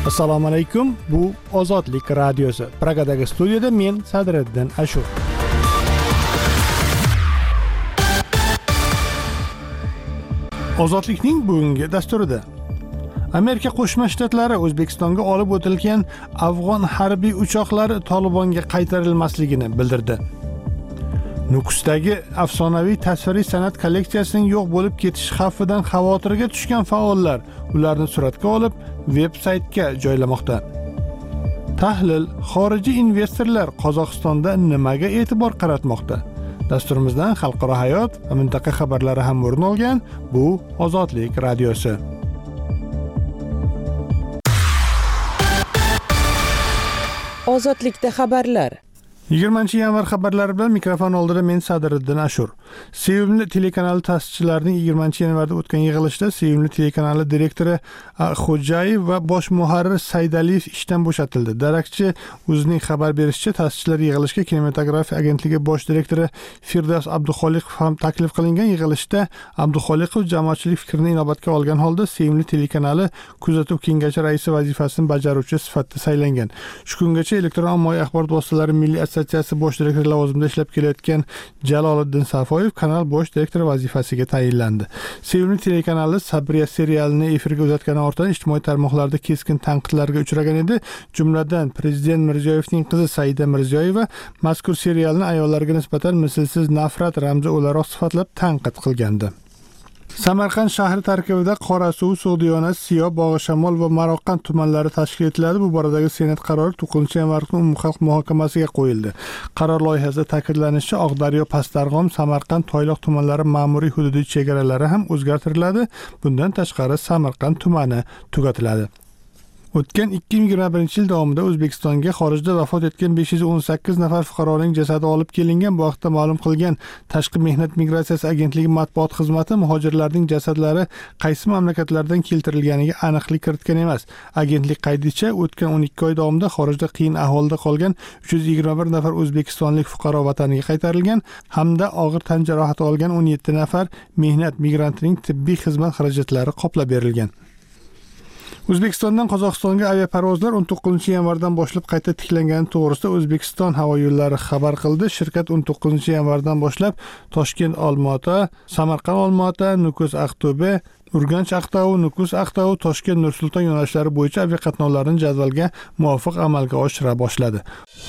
Assalomu alaykum. Bu Ozodlik radiosi. Pragadagi studiyada men Sadriddin Ashur. Ozodlikning bugungi dasturida Amerika Qo'shma Shtatlari O'zbekistonga olib o'tilgan afg'on harbiy uchoqlari Tolibonga qaytarilmasligini bildirdi. Nukusdagi afsonaviy tasviriy san'at kolleksiyasining yo'q bo'lib ketish xavfidan xavotirga tushgan faollar ularni suratga olib veb-saytga joylamoqda. Tahlil: xorijiy investorlar Qozog'istonda nimaga e'tibor qaratmoqda? Dasturimizdan xalqaro hayot va mintaqa xabarlari ham o'rin olgan. Bu Ozodlik radiosi. Ozodlikda xabarlar. 20-yanvar xabarlari bilan mikrofon oldida men Sadriddin Ashur. Sevimli telekanali ta'sischilarining 20-yanvarda o'tgan yig'ilishida Sevimli telekanali direktori Xo'jayev va bosh muharrir Saydaliyev ishdan bo'shatildi. Darakchi o'zining xabar berishicha, ta'sischilar yig'ilishga Kinematografiya agentligi bosh direktori Firdavs Abduxoliqov ham taklif qilingan. Yig'ilishda Abduxoliqov jamoatchilik fikrini inobatga olgan holda Sevimli telekanali kuzatuv kengashi raisi vazifasini bajaruvchi sifatida saylangan. Shu kungacha elektron ommaviy axborot vositalari milliy assotsiatsiya bosh direktori lavozimida ishlab kelayotgan Jaloliddin Safoyev kanal bosh direktori vazifasiga tayinlandi. Sevimli telekanali Sabriya serialini efirga uzatgani ortidan ijtimoiy tarmoqlarda keskin tanqidlarga uchragan edi. Jumladan Prezident Mirziyoyevning qizi Saida Mirziyoyeva mazkur serialni ayollarga nisbatan mislsiz nafrat ramzi o'laroq sifatlab tanqid qilgandi. Samarqand shahri tarkibida Qorasuv, So'g'diyona, Siyob, Bog'ishamol va Maroqqand tumanlari tashkil etiladi. Bu boradagi Senat qarori 9-yanvar kuni umumxalq muhokamasiga qo'yildi. Qaror loyihasida ta'kidlanishicha, Oqdaryo, Pastdarg'om, Samarqand, Toyloq tumanlari ma'muriy hududiy chegaralari ham o'zgartiriladi. Bundan tashqari Samarqand tumani tugatiladi. O'tgan 2021 yil davomida O'zbekistonga xorijda vafot etgan 518 nafar fuqaroning jasadi olib kelingan. Bu haqda ma'lum qilgan Tashqi mehnat migratsiyasi agentligi matbuot xizmati muhojirlarning jasadlari qaysi mamlakatlardan keltirilganiga aniqlik kiritgan emas. Agentlik qaydishicha, o'tgan 12 oy davomida xorijda qiyin ahvolda qolgan 321 nafar o'zbekistonlik fuqaro vataniga qaytarilgan hamda og'ir tan jarohati olgan 17 nafar mehnat migrantining tibbiy xizmat xarajatlari qoplab berilgan. O'zbekistondan Qozog'istonga aviaparvozlar 19-yanvardan boshlab qayta tiklangani to'g'risida O'zbekiston havo yo'llari xabar qildi. Shirkat 19-yanvardan boshlab Toshkent-Olmaota, Samarqand-Olmaota, Nukus-Aqto'be, Urganch-Aqtau, Nukus-Aqtau, Toshkent-Nur-Sulton yo'nalishlari bo'yicha aviaqatnovlarni jadvalga muvofiq amalga oshira boshladi.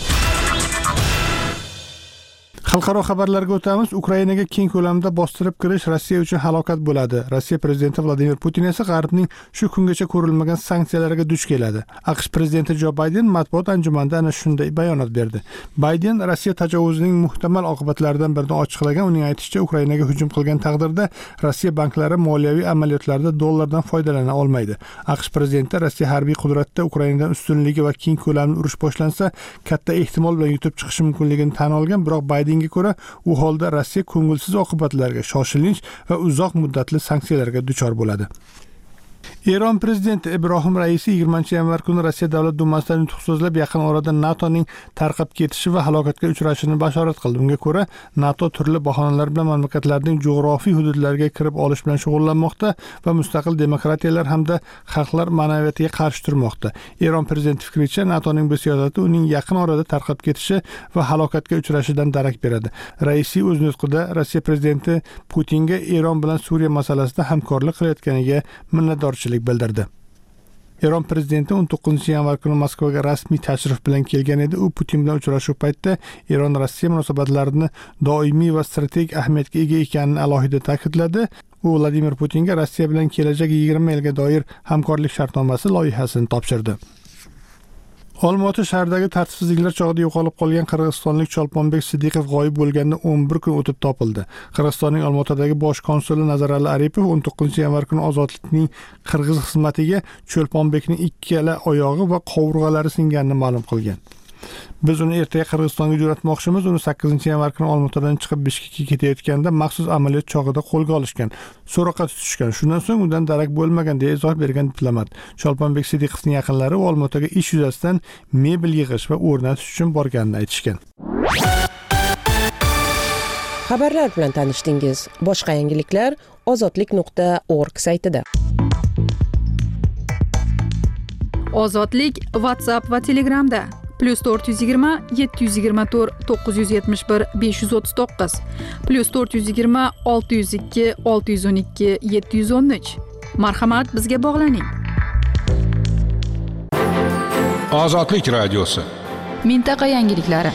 Xalqaro xabarlarga o'tamiz. Ukrainaga keng ko'lamda bostirib kirish Rossiya uchun halokat bo'ladi. Rossiya prezidenti Vladimir Putin esa G'arbning shu kungacha ko'rilmagan sanksiyalariga duch keladi. AQSh prezidenti Jo Bayden matbuot anjumanida ana shunday bayonot berdi. Bayden Rossiya tajovuzining muhtamal oqibatlaridan birini ochiqlagan. Uning aytishicha, Ukrainaga hujum qilgan taqdirda Rossiya banklari moliyaviy amaliyotlarda dollardan foydalana olmaydi. AQSh prezidenti Rossiya harbiy qudratda Ukrainadan ustunligi va keng ko'lamli urush boshlansa, katta ehtimol bilan yutib chiqishi mumkinligini tan olgan, biroq Bayden ko'ra u holda Rossiya ko'ngilsiz oqibatlarga, shoshilinch va uzoq muddatli sanksiyalarga duchor bo'ladi. Eron prezidenti Ibrohim Raisi 20-yanvar kuni Rossiya Davlat Dumasida nutq so'zlab, yaqin orada NATOning tarqab ketishi va halokatga uchrashini bashorat qildi. Unga ko'ra, NATO turli bahonalar bilan mamlakatlarning jo'g'rofiy hududlariga kirib olish bilan shug'ullanmoqda va mustaqil demokratiyalar hamda xalqlar ma'naviyatiga qarshi turmoqda. Eron prezidenti fikricha, NATOning bu siyosati uning yaqin orada tarqab ketishi va halokatga uchrashidan darak beradi. Raisi o'z nutqida Rossiya prezidenti Putinga Eron bilan Suriya masalasida hamkorlik qilayotganiga minnatdorchilik bildirdi. Eron prezidenti 19-yanvar kuni Moskvaga rasmiy tashrif bilan kelgan edi. U Putin bilan uchrashuv paytida Eron-Rossiya munosabatlarini doimiy va strategik ahamiyatga ega ekanini alohida ta'kidladi. U Vladimir Putinga Rossiya bilan kelajak 20 yilga doir hamkorlik shartnomasi loyihasini topshirdi. Olmaota shahridagi tartibsizliklar chog'ida yo'qolib qolgan qirg'izistonlik Cholponbek Sidiqov g'oyib bo'lganda 11 kun o'tib topildi. Qirg'izistonning Olmaotadagi bosh konsuli Nazarali Aripov 19-yanvar kuni Ozodlikning qirg'iz xizmatiga Cholponbekning ikkala oyog'i va qovurg'alari singanini ma'lum qilgan. Biz uni ertaga Qirg'izistonga jo'natmoqchimiz. Uni 8-yanvar kuni Olmaotadan chiqib Bishkekka ketayotganda maxsus amaliyot chog'ida qo'lga olishgan, so'roqqa tutishgan. Shundan so'ng undan darak bo'lmagan deya izoh bergan diplomat. Cholponbek Sidiqovning yaqinlari Olmaotaga ish yuzasidan mebel yig'ish va o'rnatish uchun borganini aytishgan. Xabarlar bilan tanishdingiz. Boshqa yangiliklar ozodlik.org saytida. Ozodlik WhatsApp va Telegramda +420 724 971 539 +420 602 612 713. Marhamat, bizga bog'laning. Ozodlik radiosi. Mintaqa yangiliklari.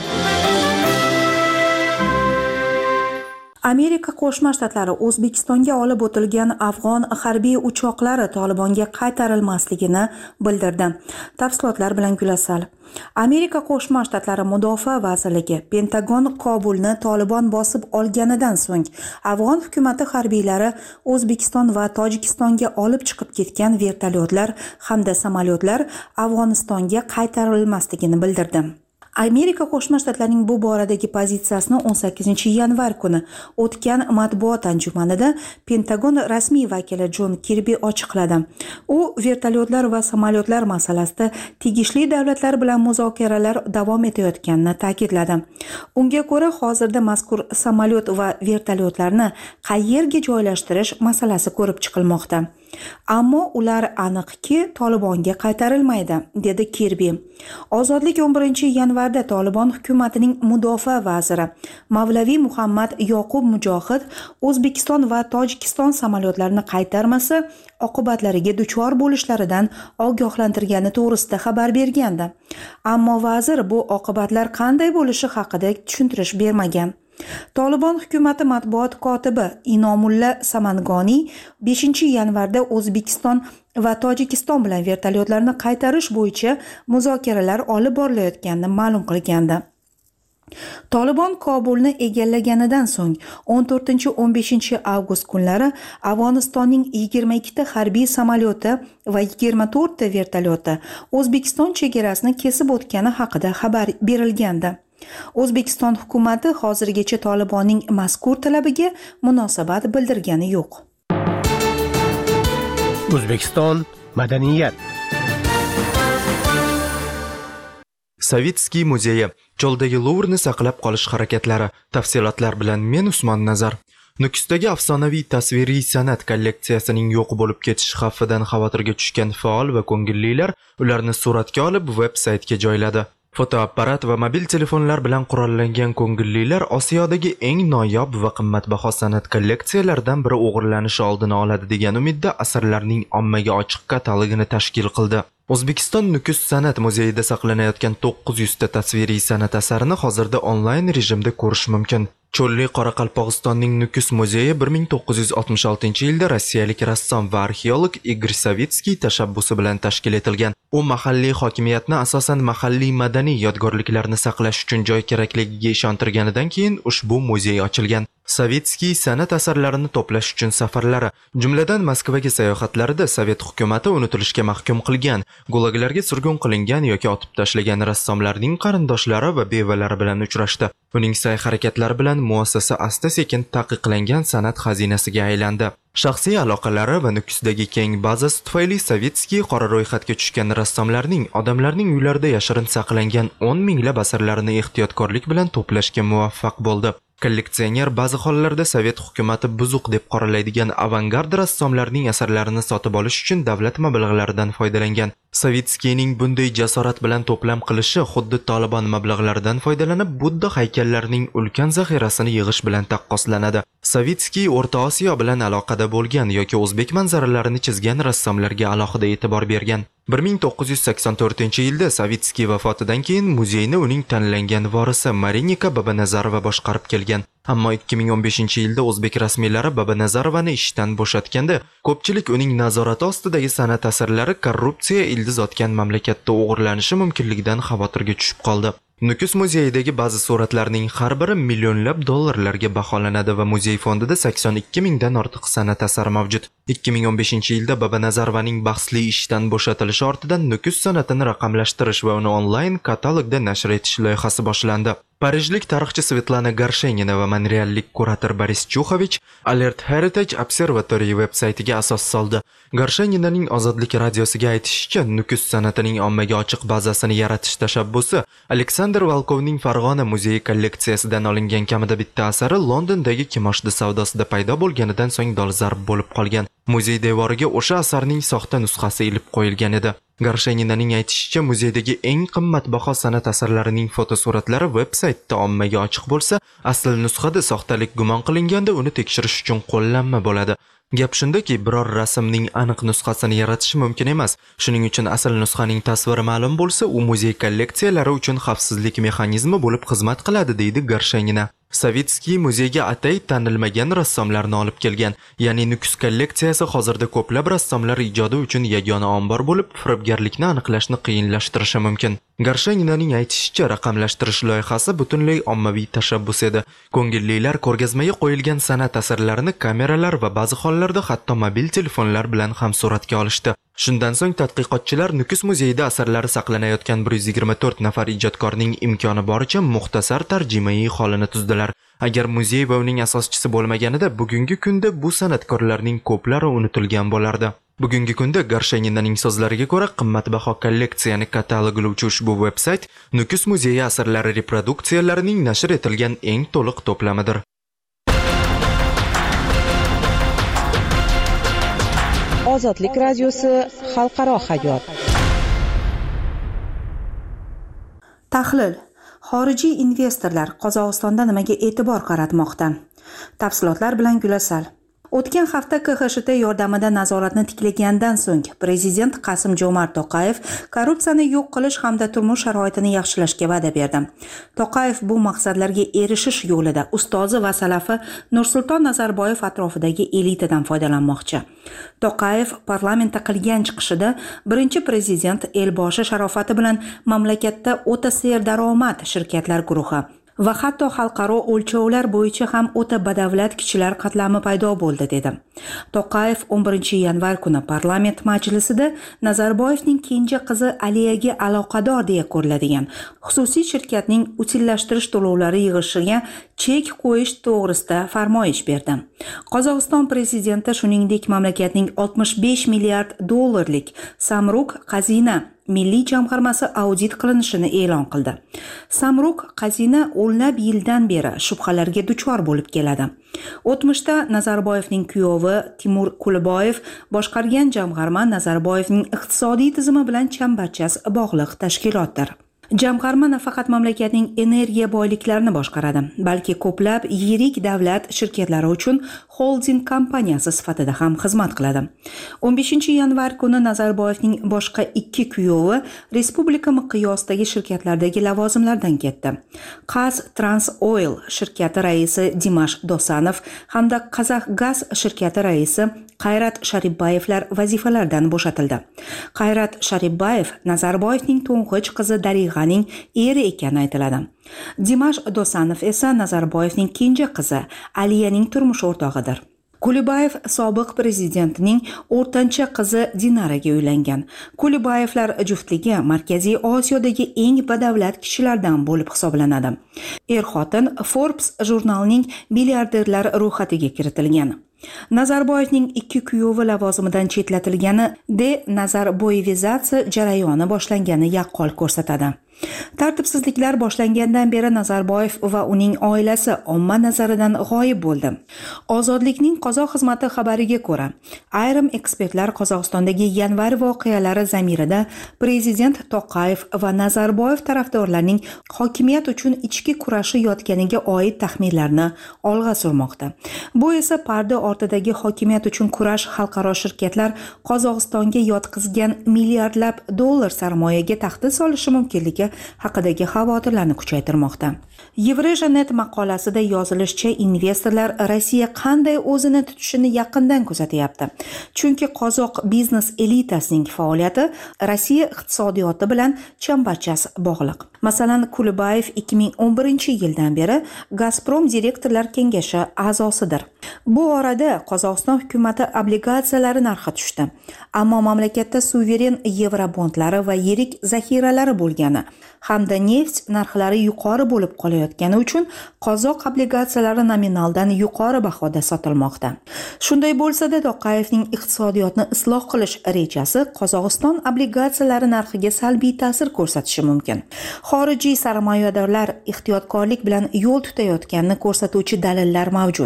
Amerika Qo'shma Shtatlari O'zbekistonga olib o'tilgan afg'on harbiy uchoqlari Tolibonga qaytarilmasligini bildirdi. Tafsilotlar bilan Gulasal. Amerika Qo'shma Shtatlari Mudofaa vazirligi Pentagon Kobulni Tolibon bosib olganidan so'ng afg'on hukumatati harbiylari O'zbekiston va Tojikistonga olib chiqib ketgan vertolyotlar hamda samolyotlar Afg'onistonga qaytarilmasligini bildirdi. Amerika Qo'shma Shtatlarining bu boradagi pozitsiyasini 18-yanvar kuni o'tgan matbuot anjumanida Pentagon rasmiy vakili Jon Kirbi ochiqladi. U vertolyotlar va samolyotlar masalasida tegishli davlatlar bilan muzokaralar davom etayotganini ta'kidladi. Unga ko'ra, hozirda mazkur samolyot va vertolyotlarni qayerga joylashtirish masalasi ko'rib chiqilmoqda. Ammo ular aniqki Tolibonga qaytarilmaydi, dedi Kirbi. Ozodlik 11-yanvarda Tolibon hukumatining mudofaa vaziri Mavlaviy Muhammad Yoqub Mujohid O'zbekiston va Tojikiston samolyotlarini qaytarmasa oqibatlariga duchor bo'lishlaridan ogohlantirgani to'g'risida xabar bergandi. Ammo vazir bu oqibatlar qanday bo'lishi haqida tushuntirish bermagan. Tolibon hukumati matbuot kotibi Inomulla Samangoniy 5-yanvarda O'zbekiston va Tojikiston bilan vertolyotlarni qaytarish bo'yicha muzokaralar olib borilayotganini ma'lum qilgandi. Tolibon Kobulni egallaganidan so'ng 14-15 avgust kunlari Afg'onistonning 22 ta harbiy samolyoti va 24 ta vertolyoti O'zbekiston chegarasini kesib o'tgani haqida xabar berilgandi. O'zbekiston hukumati hozirgacha Tolibonning mazkur talabiga munosabat bildirgani yo'q. O'zbekiston madaniyat. Savitskiy muzeyi choldagi Luvrni saqlab qolish harakatlari. Tafsilotlar bilan men Usmon Nazar. Nukusdagi afsonaviy tasviriy san'at kolleksiyasining yo'q bo'lib ketish xavfidan xavotirga tushgan faol va ko'ngillilar ularni suratga olib veb-saytga joyladi. Fotoapparat va mobil telefonlar bilan qurollangan ko'ngillilar Osiyodagi eng noyob va qimmatbaho san'at kolleksiyalaridan biri o'g'irlanishi oldini oladi degan umidda asarlarning ommaga ochiq katalogini tashkil qildi. O'zbekiston Nukus san'at muzeyida saqlanayotgan 900 ta tasviriy san'at asarini hozirda onlayn rejimda ko'rish mumkin. Cho'lli Qoraqalpog'istonning Nukus muzeyi 1966-yilda rossiyalik rassom va arxeolog Igor Savitskiy tashabbusi bilan tashkil etilgan. U mahalliy hokimiyatni asosan mahalliy madaniy yodgorliklarni saqlash uchun joy kerakligiga ishontirganidan keyin ushbu muzey ochilgan. Savitskiy san'at asarlarini to'plash uchun safarlari, jumladan Moskvaga sayohatlarida Sovet hukumati unutilishga mahkum qilgan, gulaglarga surgun qilingan yoki otib tashlagan rassomlarning qarindoshlari va bevalari bilan uchrashdi. Uning sa'y-harakatlari bilan muassasa asta-sekin taqiqlangan san'at xazinasiga aylandi. Shaxsiy aloqalari va Nukusdagi keng bazasi tufayli Savitskiy qora ro'yxatga tushgan rassomlarning odamlarning uylarida yashirin saqlangan 10 minglab asarlarini ehtiyotkorlik bilan to'plashga muvaffaq bo'ldi. Kolleksioner ba'zi hollarda Sovet hukumati buzuq deb qoralaydigan avangard rassomlarning asarlarini sotib olish uchun davlat mablag'laridan foydalangan. Savitskiyning bunday jasorat bilan to'plam qilishi xuddi Tolibon mablag'laridan foydalanib Budda haykallarining ulkan zaxirasini yig'ish bilan taqqoslanadi. Savitskiy O'rta Osiyo bilan aloqada bo'lgan yoki o'zbek manzaralarini chizgan rassomlarga alohida e'tibor bergan. 1984-yilda Savitskiy vafotidan keyin muzeyni uning tanlangan vorisi Marinika Babanazarova boshqarib kelgan. Ammo 2015-yilda o'zbek rasmiylari Babanazarovani ishdan bo'shatganda, ko'pchilik uning nazorati ostidagi san'at asarlari korrupsiya ildiz otgan mamlakatda o'g'irlanishi mumkinligidan xavotirga tushib qoldi. Nukus muzeyidagi ba'zi suratlarning har biri millionlab dollarlarga baholanadi va muzey fondida 82 mingdan ortiq san'at asari mavjud. 2015-yilda Babanazarovaning bahsli ishdan bo'shatilishi ortidan Nukus san'atini raqamlashtirish va uni onlayn katalogda nashr etish loyihasi boshlandi. Parijlik tarixchi Svetlana Garshenina va monreallik kurator Boris Chuxovich Alert Heritage Observatory veb-saytiga asos soldi. Garsheninaning Ozodlik radiosiga aytishicha, Nukus san'atining ommaga ochiq bazasini yaratish tashabbusi Aleksandr Volkovning Farg'ona muzeyi kolleksiyasidan olingan kamida bitta asari Londondagi kimoshdi savdosida paydo bo'lganidan so'ng dolzarb bo'lib qolgan. Muzey devoriga o'sha asarning soxta nusxasi ilib qo'yilgan edi. Garsheninaning aytishicha, muzeydagi eng qimmatbaho san'at asarlarining fotosuratlari veb-saytda ommaga ochiq bo'lsa, asl nusxada soxtalik gumon qilinganda uni tekshirish uchun qo'llanma bo'ladi. Gap shundaki, biror rasmning aniq nusxasini yaratish mumkin emas. Shuning uchun asl nusxaning tasviri ma'lum bo'lsa, u muzey kolleksiyalari uchun xavfsizlik mexanizmi bo'lib xizmat qiladi, deydi Garshenina. Savitskiy muzeyga atay tanilmagan rassomlarni olib kelgan. Ya'ni Nukus kolleksiyasi hozirda ko'plab rassomlar ijodi uchun yagona ombor bo'lib, firibgarlikni aniqlashni qiyinlashtirishi mumkin. Garsheninaning aytishicha, raqamlashtirish loyihasi butunlay ommaviy tashabbus edi. Ko'ngillilar ko'rgazmaga qo'yilgan san'at asarlarini kameralar va ba'zi hollarda hatto mobil telefonlar bilan ham suratga olishdi. Shundan so'ng tadqiqotchilar Nukus muzeyida asarlari saqlanayotgan 124 nafar ijodkorning imkoni boricha muxtasar tarjimai holini tuzdilar. Agar muzey va uning asoschisi bo'lmaganida, bugungi kunda bu san'atkorlarning ko'plari unutilgan bo'lardi. Bugungi kunda Garsheninaning so'zlariga ko'ra, qimmatbaho kolleksiyani kataloglovchi ushbu veb-sayt Nukus muzeyi asarlari reproduksiyalarining nashr etilgan eng to'liq to'plamidir. Ozodlik radiosi xalqaro hayot. Tahlil: xorijiy investorlar Qozog'istonda nimaga e'tibor qaratmoqda? Tafsilotlar bilan Gulasal. O'tgan hafta KXSHT yordamida nazoratni tiklagandan so'ng prezident Qasim-Jomart To'qayev korrupsiyani yo'q qilish hamda turmush sharoitini yaxshilashga va'da berdi. To'qayev bu maqsadlarga erishish yo'lida ustozi va salafi Nursulton Nazarboyev atrofidagi elitadan foydalanmoqchi. To'qayev parlamentda qilgan chiqishida birinchi prezident Elboshi sharofati bilan mamlakatda o'ta serdaromad shirkatlar guruhi va hatto xalqaro o'lchovlar bo'yicha ham o'ta badavlat kishilar qatlami paydo bo'ldi dedi. To'qayev 11-yanvar kuni parlament majlisida Nazarboyevning kenja qizi Aliyaga aloqador deya ko'riladigan xususiy shirkatning utillashtirish to'lovlari yig'ishiga chek qo'yish to'g'risida farmoyish berdi. Qozog'iston prezidenti shuningdek mamlakatning 65 milliard dollarlik Samruk Qazina milliy jamg'armasi audit qilinishini e'lon qildi. Samruk Qazina o'nlab yildan beri shubhalarga duchor bo'lib keladi. O'tmishda Nazarboyevning kuyovi Timur Kuliboyev boshqargan jamg'arma Nazarboyevning iqtisodiy tizimi bilan chambarchas bog'liq tashkilotdir. Jamg'arma nafaqat mamlakatning energiya boyliklarini boshqaradi, balki ko'plab yirik davlat shirkatlari uchun holding kompaniyasi sifatida ham xizmat qiladi. 15-yanvar kuni Nazarboyevning boshqa ikki kuyovi respublika miqyosidagi shirkatlardagi lavozimlardan ketdi. Qaz Trans Oil shirkati raisi Dimash Dosanov hamda Qazaxgaz shirkati raisi Qayrat Sharibbayevlar vazifalardan bo'shatildi. Qayrat Sharibbayev Nazarboyevning to'ng'ich qizi Darig'aning eri ekani aytiladi. Dimash Dosanov esa Nazarboyevning kenja qizi Aliyaning turmush o'rtog'idir. Kulibayev sobiq prezidentning o'rtancha qizi Dinaraga uylangan. Kulibayevlar juftligi Markaziy Osiyodagi eng badavlat kishilardan bo'lib hisoblanadi. Er-xotin Forbes jurnalining milliarderlar ro'yxatiga kiritilgan. Nazarboyevning ikki kuyovi lavozimidan chetlatilgani denazarboyevizatsiya jarayoni boshlangani yaqqol ko'rsatadi. Tartibsizliklar boshlangandan beri Nazarboyev va uning oilasi omma nazaridan g'oyib bo'ldi. Ozodlikning qozoq xizmati xabariga ko'ra, ayrim ekspertlar Qozog'istondagi yanvar voqealari zamirida prezident To'qayev va Nazarboyev tarafdorlarining hokimiyat uchun ichki kurashi yotganiga oid taxminlarni olg'a surmoqda. Bu esa parda ortidagi hokimiyat uchun kurash xalqaro shirkatlar Qozog'istonga yotqizgan milliardlab dollar sarmoyaga tahdid solishi mumkinligi haqidagi xavotirlarni kuchaytirmoqda. Yevreja.net maqolasida yozilishicha, investorlar Rossiya qanday o'zini tutishini yaqindan kuzatyapti. Chunki qozoq biznes elitasining faoliyati Rossiya iqtisodiyoti bilan chambarchas bog'liq. Masalan, Kulibayev 2011-yildan beri Gazprom direktorlar kengashi a'zosidir. Bu orada Qozog'iston hukumati obligatsiyalari narxi tushdi. Ammo mamlakatda suveren yevrobondlari va yirik zaxiralari bo'lgani hamda neft narxlari yuqori bo'lib qolayotgani uchun qozoq obligatsiyalari nominaldan yuqori bahoda sotilmoqda. Shunday bo'lsa-da, To'qayevning iqtisodiyotni isloh qilish rejasi Qozog'iston obligatsiyalari narxiga salbiy ta'sir ko'rsatishi mumkin. Xorijiy sarmoyadorlar ehtiyotkorlik bilan yo'l tutayotganini ko'rsatuvchi dalillar mavjud.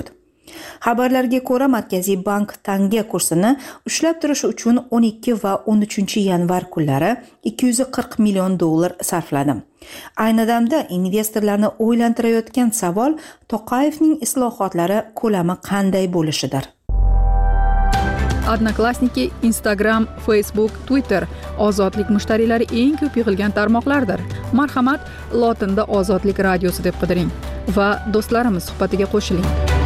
Xabarlarga ko'ra, Markaziy bank tanga kursini ushlab turish uchun 12 va 13 yanvar kunlari $240 million sarfladi. Ayni damda investorlarni o'ylantirayotgan savol To'qayevning islohotlari ko'lami qanday bo'lishidir. Odnoklassniki, Instagram, Facebook, Twitter ozodlik mushtariylari eng ko'p yig'ilgan tarmoqlardir. Marhamat, lotinda Ozodlik radiosi deb qidiring va do'stlarimiz suhbatiga qo'shiling.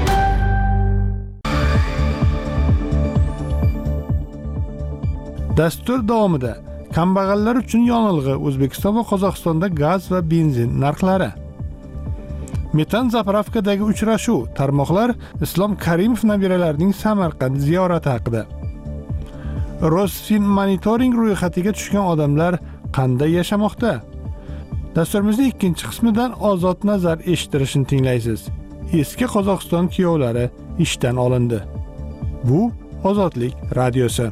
Dastur davomida kambag'allar uchun yonilg'i, O'zbekiston va Qozog'istonda gaz va benzin narxlari. Metan zapravkadagi uchrashuv, tarmoqlar Islom Karimov nabiralarining Samarqand ziyorati haqida. Rosfinmonitoring ro'yxatiga tushgan odamlar qanday yashamoqda? Dasturimizning ikkinchi qismidan Ozod nazar eshittirishini tinglaysiz. Eski Qozog'iston kuyovlari ishdan olindi. Bu Ozodlik radiosi.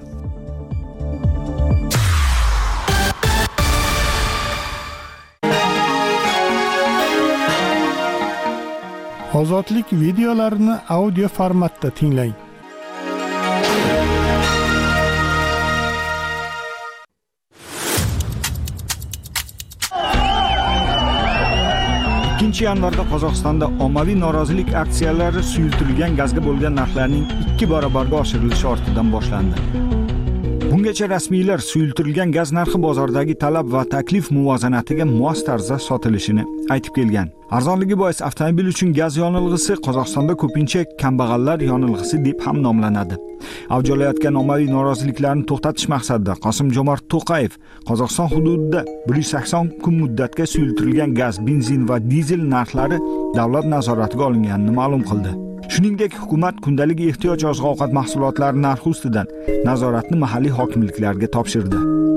Ozodlik videolarini audio formatda tinglang. 2 yanvarda Qozog'istonda ommaviy norozilik aksiyalari suyultirilgan gazga bo'lgan narxlarning 2 barobarga oshirilishi ortidan boshlandi. Bungacha rasmiylar suyultirilgan gaz narxi bozordagi talab va taklif muvozanatiga mos tarzda sotilishini aytib kelgan. Arzonligi bois avtomobil uchun gaz yonilg'isi Qozog'istonda ko'pincha kambag'allar yonilg'isi deb ham nomlanadi. Avj olayotgan ommaviy noroziliklarni to'xtatish maqsadida Qosim-Jomart To'qayev Qozog'iston hududida 180 kun muddatga suyultirilgan gaz, benzin va dizel narxlari davlat nazoratiga olinganini ma'lum qildi. Shuningdek, hukumat kundalik ehtiyoj oziq-ovqat mahsulotlari narxi ustidan nazoratni mahalliy hokimliklarga topshirdi.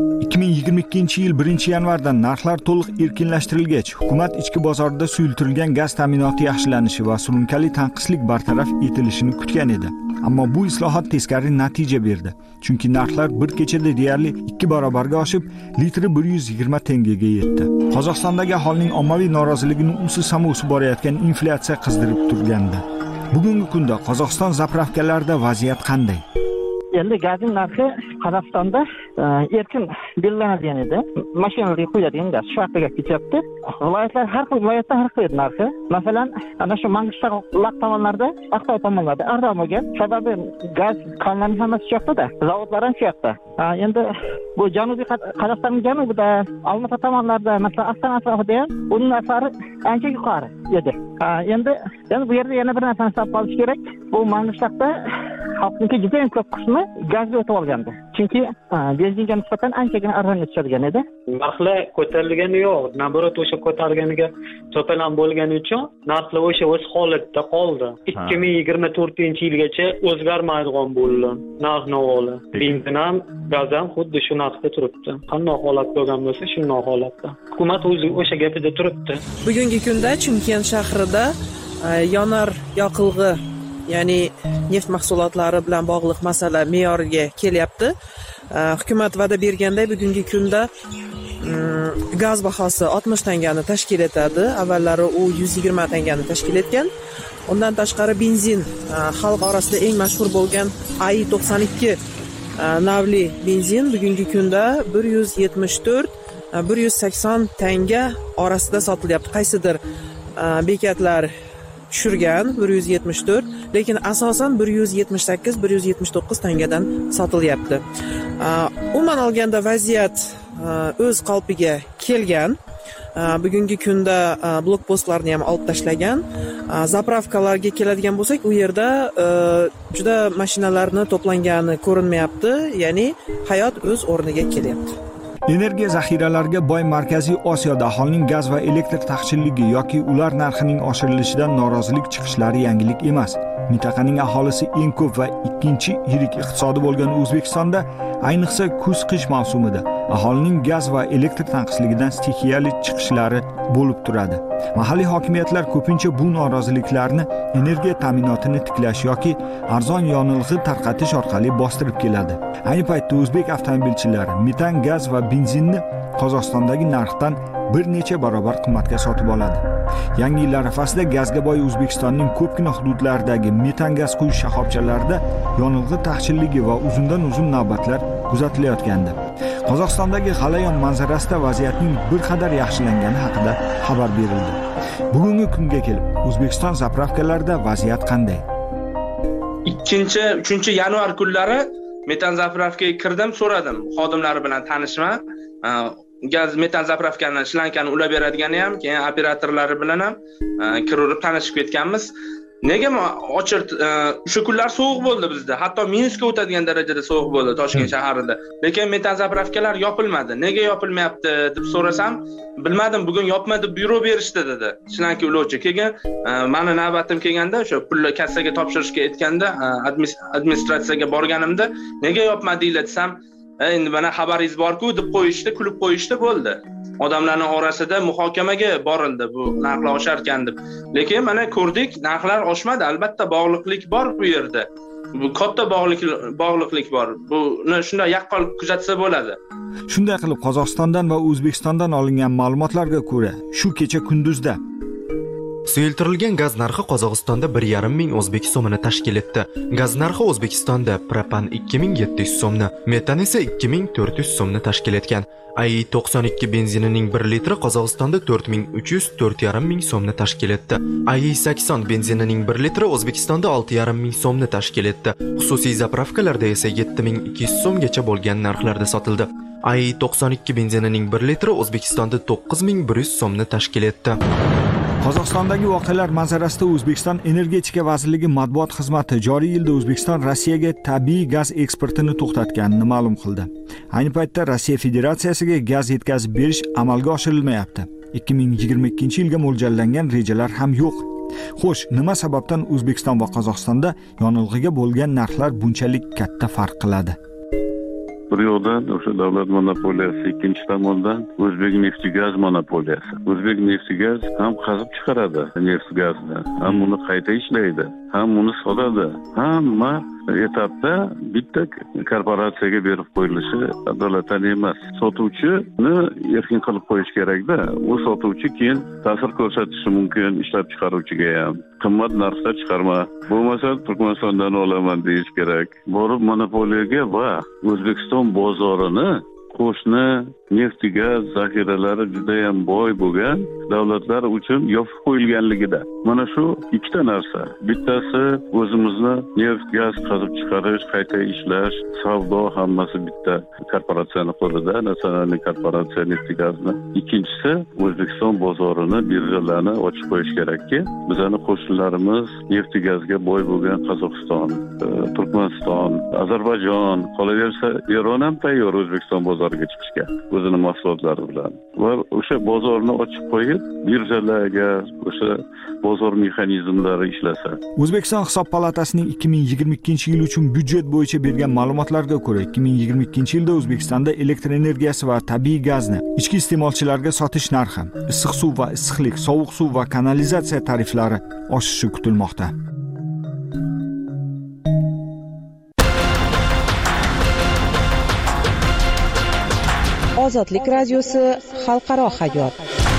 2022-yil 1-yanvardan narxlar to'liq erkinlashtirilgach, hukumat ichki bozorda suyultirilgan gaz ta'minoti yaxshilanishi va surunkali tanqislik bartaraf etilishini kutgan edi. Ammo bu islohot teskari natija berdi. Chunki narxlar bir kechada deyarli 2 barobarga oshib, litri 120 tengaga yetdi. Qozog'istondagi aholining ommaviy noroziligini o'sib borayotgan inflyatsiya qizdirib turgandi. Bugungi kunda Qozog'iston zapravkalarida vaziyat qanday? Endi gazning narxi Qozog'istonda erkin belgilanadigan edi. Mashinalarga qo'yiladigan gaz shu haqda gap ketyapti. Viloyatlar har xil viloyatda har xil narxi. Masalan, ana shu Mang'ishtaq tomonlarda, Aqto'y tomonlarda arzon bo'lgan. Sababi gaz konlarining hammasi shu yoqda-da, zavodlar ham shu yoqda. Endi bu Janubiy Qozog'istonning janubida, Olma-ota tomonlarda, masalan, Astana atrofida ham uning narxlari ancha yuqori edi. Endi bu yerda yana bir narsani hisobga olish kerak. Bu Mang'ishtaqda xalqning juda ham ko'p qismi gazga o'tib olgandi. Chunki benzinga nisbatan anchagina arzonga tushadigan edi. Narxlar ko'tarilgani yo'q, naborot o'sha ko'tarilganiga to'palam bo'lgani uchun narxlar o'sha o'z holatda qoldi. 2024-yilgacha o'zgarmaydigan bo'ldi narx-navolar. Benzin ham, gaz ham xuddi shu narxda turibdi. Qanday holat bo'lgan bo'lsa, shunday holatda. Hukumat o'zi o'sha gapida turibdi. Bugungi kunda Chimkent shahrida yonar yoqilg'i, ya'ni neft mahsulotlari bilan bog'liq masala me'yoriga kelyapti. Hukumat va'da berganday bugungi kunda gaz bahosi 60 tangani tashkil etadi. Avvallari u 120 tangani tashkil etgan. Undan tashqari benzin xalq orasida eng mashhur bo'lgan AI92 navli benzin bugungi kunda 174-180 tanga orasida sotilyapti. Qaysidir bekatlar tushirgan 174, lekin asosan 178-179 tangadan sotilyapti. Umuman olganda vaziyat o'z qalbiga kelgan. Bugungi kunda blokpostlarni ham olib tashlagan. Zapravkalarga keladigan bo'lsak, u yerda juda mashinalarni to'plangani ko'rinmayapti, ya'ni hayot o'z o'rniga kelyapti. Energiya zaxiralariga boy Markaziy Osiyoda aholining gaz va elektr taqchilligi yoki ular narxining oshirilishidan norozilik chiqishlari yangilik emas. Mintaqaning aholisi eng ko'p va ikkinchi yirik iqtisodi bo'lgan O'zbekistonda, ayniqsa kuz-qish mavsumida aholining gaz va elektr tanqisligidan stixiyali chiqishlari bo'lib turadi. Mahalliy hokimiyatlar ko'pincha bu noroziliklarni energiya ta'minotini tiklash yoki arzon yonilg'i tarqatish orqali bostirib keladi. Ayni paytda o'zbek avtomobilchilari metan gaz va benzinni Qozog'istondagi narxdan bir necha barobar qimmatga sotib oladi. Yangi yil arafasida gazga boy O'zbekistonning ko'pgina hududlaridagi metan gaz quyish shoxobchalarida yonilg'i taqchilligi va uzundan-uzun navbatlar kuzatilayotgandi. Qozog'istondagi g'alayon manzarasida vaziyatning bir qadar yaxshilangani haqida xabar berildi. Bugungi kunga kelib O'zbekiston zapravkalarida vaziyat qanday? 2-3 yanvar kunlari metan zapravkaga kirdim, so'radim xodimlari bilan tanishman. Gaz metan zapravkani shlankani ulab beradigani ham, keyin operatorlari bilan ham kirib tanishib ketganmiz. Nega o'sha kunlar sovuq bo'ldi bizda. Hatto minusga o'tadigan darajada sovuq bo'ldi Toshkent shahrida. Lekin metan zapravkalar yopilmadi. Nega yopilmayapti deb so'rasam, bilmadim, bugun yopma deb buyruq berishdi dedi. Shlanka ulovchi. Keyin meni navbatim kelganda, o'sha pulni kassaga topshirishga aytganda, administratsiyaga borganimda, nega yopmadinglar desam, endi mana xabaringiz bor-ku deb qo'yishdi, kulib qo'yishdi, bo'ldi. Odamlarning orasida muhokamaga borildi, bu narxlar oshar ekan deb. Lekin mana ko'rdik, narxlar oshmadi. Albatta bog'liqlik bor bu yerda. Bu katta bog'liqlik bor. Buni shunday yaqqol kuzatsa bo'ladi. Shunday qilib Qozog'istondan va O'zbekistondan olingan ma'lumotlarga ko'ra, shu kecha kunduzda Suyultirilgan gaz narxi Qozog'istonda 1,5 ming o'zbek so'mini tashkil etdi. Gaz narxi O'zbekistonda propan 2700 so'mni, metan esa 2400 so'mni tashkil etgan. AI92 benzinining 1 litri Qozog'istonda 4300 4,5 ming so'mni tashkil etdi. AI80 benzinining 1 litri O'zbekistonda 6,5 ming so'mni tashkil etdi. Xususiy zapravkalarda esa 7200 so'mgacha bo'lgan narxlarda sotildi. AI92 benzinining 1 litri O'zbekistonda 9100 so'mni tashkil etdi. Qozog'istondagi voqealar manzarasida O'zbekiston Energetika vazirligi matbuot xizmati joriy yilda O'zbekiston Rossiyaga tabiiy gaz eksportini to'xtatganini ma'lum qildi. Ayni paytda Rossiya Federatsiyasiga gaz yetkazib berish amalga oshirilmayapti. 2022-yilga mo'ljallangan rejalar ham yo'q. Xo'sh, nima sababdan O'zbekiston va Qozog'istonda yonilg'iga bo'lgan narxlar bunchalik katta farq qiladi? Bir yo'ldan o'sha davlat monopoliyasi, ikkinchi tomondan O'zbek neft-gaz monopoliyasi. O'zbek neft-gaz ham qazib chiqaradi neft-gazni, ham uni qayta ishlaydi, ham uni sotadi. Hamma etapda bitta korporatsiyaga berib qo'yilishi adolatdan emas. Sotuvchini erkin qilib qo'yish kerak-da. U sotuvchi keyin ta'sir ko'rsatishi mumkin ishlab chiqaruvchiga ham. Qimmat narxda chiqarma. Bo'lmasa Turkmanistondan olaman deyish kerak. Borib monopoliyaga va O'zbekiston bozorini qo'shni neft-gaz zaxiralari juda ham boy bo'lgan davlatlar uchun yopib qo'yilganligida. Mana shu ikkita narsa. Bittasi o'zimizni neft-gaz qazib chiqarish, qayta ishlash, savdo hammasi bitta korporatsiyani qo'lida, nasional korporatsiya neft-gazni. Ikkinchisi O'zbekiston bozorini, birjalarni ochib qo'yish kerakki, bizning qo'shnilarimiz neft-gazga boy bo'lgan Qozog'iston, Turkmaniston, Ozarbayjon, qolaversa Eron ham tayyor O'zbekiston bozoriga chiqishga o'zini mahsulotlari bilan. Va o'sha bozorni ochib qo'yib, birjalarga o'sha bozor mexanizmlari ishlasa. O'zbekiston Hisob palatasining 2022-yil uchun byudjet bo'yicha bergan ma'lumotlarga ko'ra, 2022-yilda O'zbekistonda elektr energiyasi va tabiiy gazni ichki iste'molchilarga sotish narxi, issiq suv va issiqlik, sovuq suv va kanalizatsiya tariflari oshishi kutilmoqda. Ozodlik radiosi xalqaro hayot.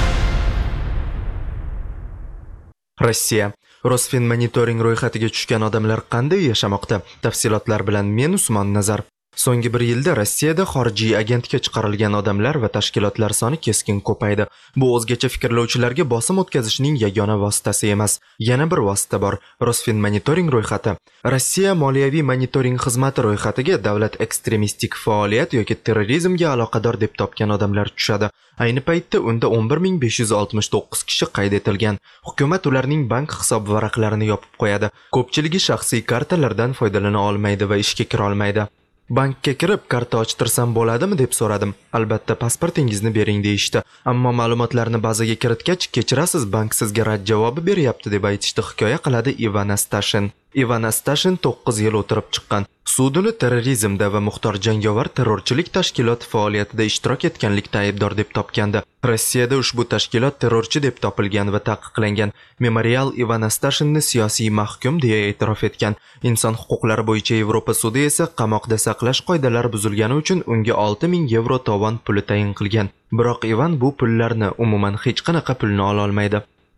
Rossiya Rosfinmonitoring ro'yxatiga tushgan odamlar qanday yashamoqda? Tafsilotlar bilan men Usmon Nazar. So'nggi bir yilda Rossiyada xorijiy agentga chiqarilgan odamlar va tashkilotlar soni keskin ko'paydi. Bu o'zgacha fikrlovchilarga bosim o'tkazishning yagona vositasi emas. Yana bir vosita bor. Rosfinmonitoring ro'yxati. Rossiya moliyaviy monitoring xizmati ro'yxatiga davlat ekstremistik faoliyat yoki terrorizmga aloqador deb topgan odamlar tushadi. Ayni paytda unda 11569 kishi qayd etilgan. Hukumat ularning bank hisob varaqlarini yopib qo'yadi. Ko'pchiligi shaxsiy kartalardan foydalana olmaydi va ishga kira olmaydi. Bankka kirib karta ochtirsam bo'ladimi deb so'radim. Albatta pasportingizni bering deyishdi. Ammo ma'lumotlarni bazaga kiritgach, kechirasiz, bank sizga rad javobi beryapti deb aytishdi, hikoya qiladi Ivan Astashin. Ivan Astashin 9 yil o'tirib chiqqan. Sudini terrorizmda va muxtor jangovar terrorchilik tashkiloti faoliyatida ishtirok etganlikda aybdor deb topgandi. Rossiyada ushbu tashkilot terrorchi deb topilgan va taqiqlangan. Memorial Ivan Astashinni siyosiy mahkum deya e'tirof etgan. Inson huquqlari bo'yicha Yevropa sudi esa qamoqda saqlash qoidalari buzilgani uchun unga 6000 yevro tovon puli tayin qilgan. Biroq Ivan bu pullarni umuman hech qanaqa pulni ola olmaydi.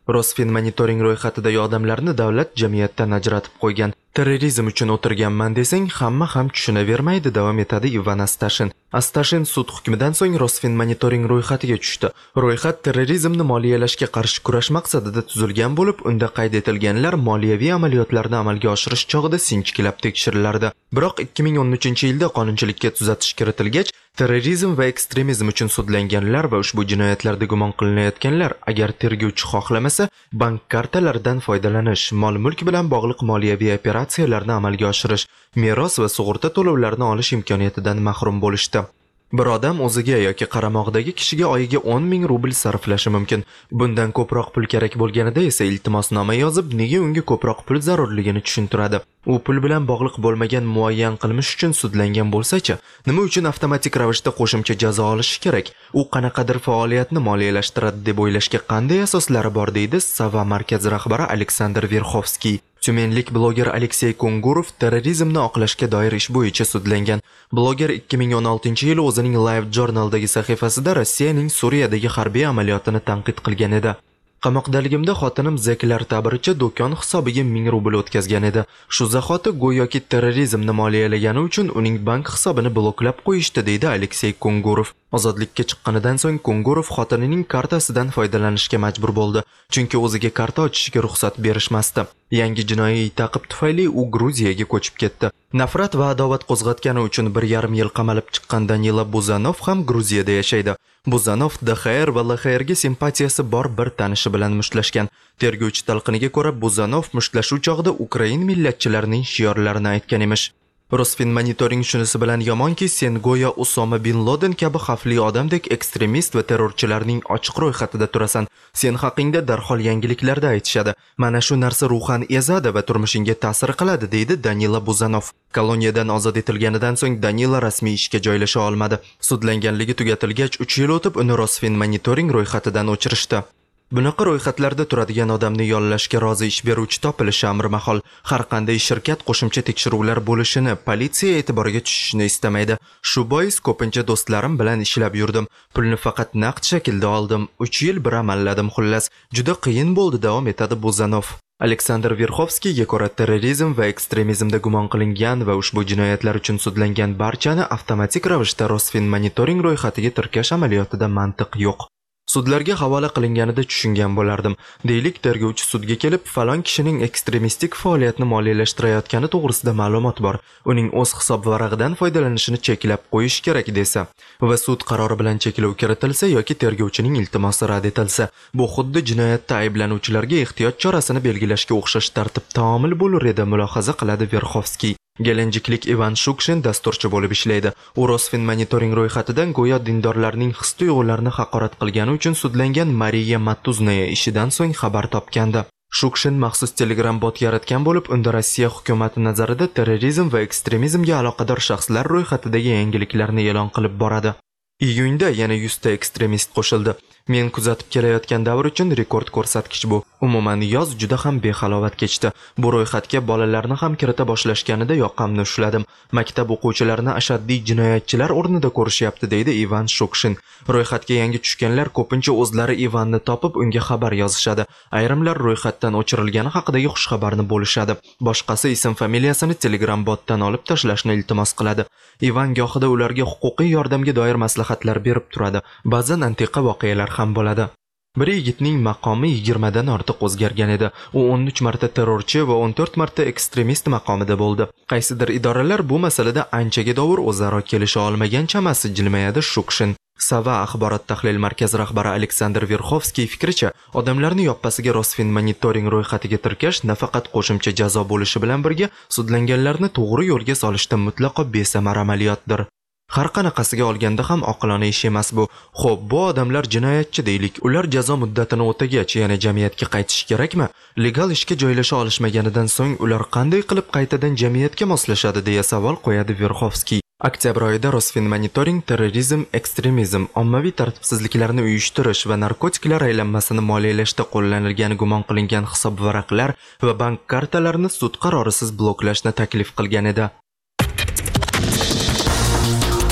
Rosfinmonitoring ro'yxatidagi odamlarni davlat jamiyatdan ajratib qo'ygan. Terrorizm uchun o'tirganman desang, hamma ham tushunavermaydi, davom etadi Ivan Astashin. Astashin sud hukmidan so'ng Rosfinmonitoring ro'yxatiga tushdi. Ro'yxat terrorizmni moliyalashga qarshi kurash maqsadida tuzilgan bo'lib, unda qayd etilganlar moliyaviy amaliyotlarni amalga oshirish chog'ida sinchiklab tekshirilardi. Biroq 2013-yilda qonunchilikka tuzatish kiritilgach, terrorizm va ekstremizm uchun sudlanganlar va ushbu jinoyatlarda gumon qilinayotganlar agar tergovchi xohlamasa, bank kartalaridan foydalanish, mol-mulk bilan bog'liq moliyaviy operatsiyalarni amalga oshirish, meros va sug'urta to'lovlarini olish imkoniyatidan mahrum bo'lishdi. Bir odam o'ziga yoki qaramog'idagi kishiga oyiga 10 ming rubl sarflashi mumkin. Bundan ko'proq pul kerak bo'lganida esa iltimosnoma yozib, nega unga ko'proq pul zarurligini tushuntiradi. U pul bilan bog'liq bo'lmagan muayyan qilmish uchun sudlangan bo'lsa-chi, nima uchun avtomatik ravishda qo'shimcha jazo olishi kerak? U qanaqadir faoliyatni moliyalashtiradi deb o'ylashga qanday asoslari bor, deydi Sava markazi rahbari Aleksandr Verxovskiy. Tyumenlik bloger Aleksey Kongurov terrorizmni oqlashga doir ish bo'yicha sudlangan. Bloger 2016-yili o'zining Live Journaldagi sahifasida Rossiyaning Suriyadagi harbiy amaliyotini tanqid qilgan edi. Qamoqdaligimda xotinim Zeklar ta'biricha do'kon hisobiga 1000 rubl o'tkazgan edi. Shu zahoti go'yoki terrorizmni moliyalagani uchun uning bank hisobini bloklab qo'yishdi, deydi Aleksey Kongurov. Ozodlikka chiqqanidan so'ng Kongurov xotinining kartasidan foydalanishga majbur bo'ldi, chunki o'ziga karta ochishga ruxsat berishmasdi. Yangi jinoiy ta'qib tufayli u Gruziyaga ko'chib ketdi. Nafrat va adovat qo'zg'atgani uchun 1,5 yil qamalib chiqqan Danila Buzanov ham Gruziyada yashaydi. Buzanov DXR va LXRga simpatiyasi bor bir tanishi bilan mushtlashgan. Tergovchi talqiniga ko'ra, Buzanov mushtlashuvchi chog'ida Ukrain millatchilarining shiorlarini aytgan emish. Rosfinmonitoring shunisi bilan yomonki, sen go'yo Usoma bin Laden kabi xavfli odamdek ekstremist va terrorchilarning ochiq ro'yxatida turasan. Sen haqingda darhol yangiliklarda aytishadi. Mana shu narsa ruhan ezadi va turmushingga ta'sir qiladi, deydi Danila Buzanov. Koloniyadan ozod etilganidan so'ng Danila rasmiy ishga joylasha olmadi. Sudlanganligi tugatilgach 3 yil o'tib uni Rosfinmonitoring ro'yxatidan o'chirishdi. Bunaqa ro'yxatlarda turadigan odamni yollashga rozi ish beruvchi topilishi amrimahol. Har qanday shirkat qo'shimcha tekshiruvlar bo'lishini, politsiya e'tiboriga tushishini istamaydi. Shu bois ko'pincha do'stlarim bilan ishlab yurdim. Pulni faqat naqd shaklda oldim. 3 yil bir amalladim xullas. Juda qiyin bo'ldi, davom etadi Buzanov. Aleksandr Verxovskiyga ko'ra, terrorizm va ekstremizmda gumon qilingan va ushbu jinoyatlar uchun sudlangan barchani avtomatik ravishda Rosfinmonitoring ro'yxatiga tirkash amaliyotida mantiq yo'q. Sudlarga havola qilinganida tushungan bo'lardim. Deylik, tergovchi sudga kelib, falon kishining ekstremistik faoliyatni moliyalashtirayotgani to'g'risida ma'lumot bor. Uning o'z hisob varag'idan foydalanishini cheklab qo'yish kerak desa va sud qarori bilan cheklov kiritilsa yoki tergovchining iltimosi rad etilsa, bu xuddi jinoyatda ayblanuvchilarga ehtiyot chorasini belgilashga o'xshash tartibda omil bo'lur edi, mulohaza qiladi Verxovskiy. Gelenjiklik Ivan Shukshin dasturchi bo'lib ishlaydi. U Rosfinmonitoring ro'yxatidan go'yo dindorlarning his-tuyg'ularini haqorat qilgani uchun sudlangan Mariya Matuznaya ishidan so'ng xabar topgandi. Shukshin maxsus Telegram bot yaratgan bo'lib, unda Rossiya hukumati nazarida terrorizm va ekstremizmga aloqador shaxslar ro'yxatidagi yangiliklarni e'lon qilib boradi. Iyunda yana 100 ta ekstremist qo'shildi. Men kuzatib kelayotgan davr uchun rekord ko'rsatkich bu. Umuman yoz juda ham behalovat kechdi. Bu ro'yxatga bolalarni ham kirita boshlashganida yoqamni ushladim. Maktab o'quvchilarini ashaddiy jinoyatchilar o'rnida ko'rishyapti, deydi Ivan Shukshin. Ro'yxatga yangi tushganlar ko'pincha o'zlari Ivanni topib unga xabar yozishadi. Ayrimlar ro'yxatdan o'chirilgani haqidagi xushxabarni bo'lishadi. Boshqasi ism-familiyasini Telegram botdan olib tashlashni iltimos qiladi. Ivan gohida ularga huquqiy yordamga doir maslahatlar berib turadi. Ba'zan antiqa voqealar ham bo'ladi. Bir yigitning maqomi 20 dan ortiq o'zgargan edi. U 13 marta terrorchi va 14 marta ekstremist maqomida bo'ldi. Qaysidir idoralar bu masalada anchaga dovur o'zaro kelisha olmagan chamasi, jilmayadi Shukshin. Sava axborot tahlil markazi rahbari Aleksandr Verxovskiy fikricha, odamlarni yoppasiga Rosfinmonitoring ro'yxatiga tirkash nafaqat qo'shimcha jazo bo'lishi bilan birga sudlanganlarni to'g'ri yo'lga solishda mutlaqo besamar amaliyotdir. Har qanaqasiga olganda ham oqilona ish emas bu. Xo'p, bu odamlar jinoyatchi deylik. Ular jazo muddatini o'tagach yana jamiyatga qaytish kerakmi? Legal ishga joylasha olishmaganidan so'ng ular qanday qilib qaytadan jamiyatga moslashadi deya savol qo'yadi Verxovskiy. Oktyabr oyida Rosfinmonitoring terrorizm, ekstremizm, ommaviy tartibsizliklarni uyushtirish va narkotiklar aylanmasini moliyalashda qo'llanilgani gumon qilingan hisobvaraqlar va bank kartalarini sud qarorisiz bloklashni taklif qilgan edi.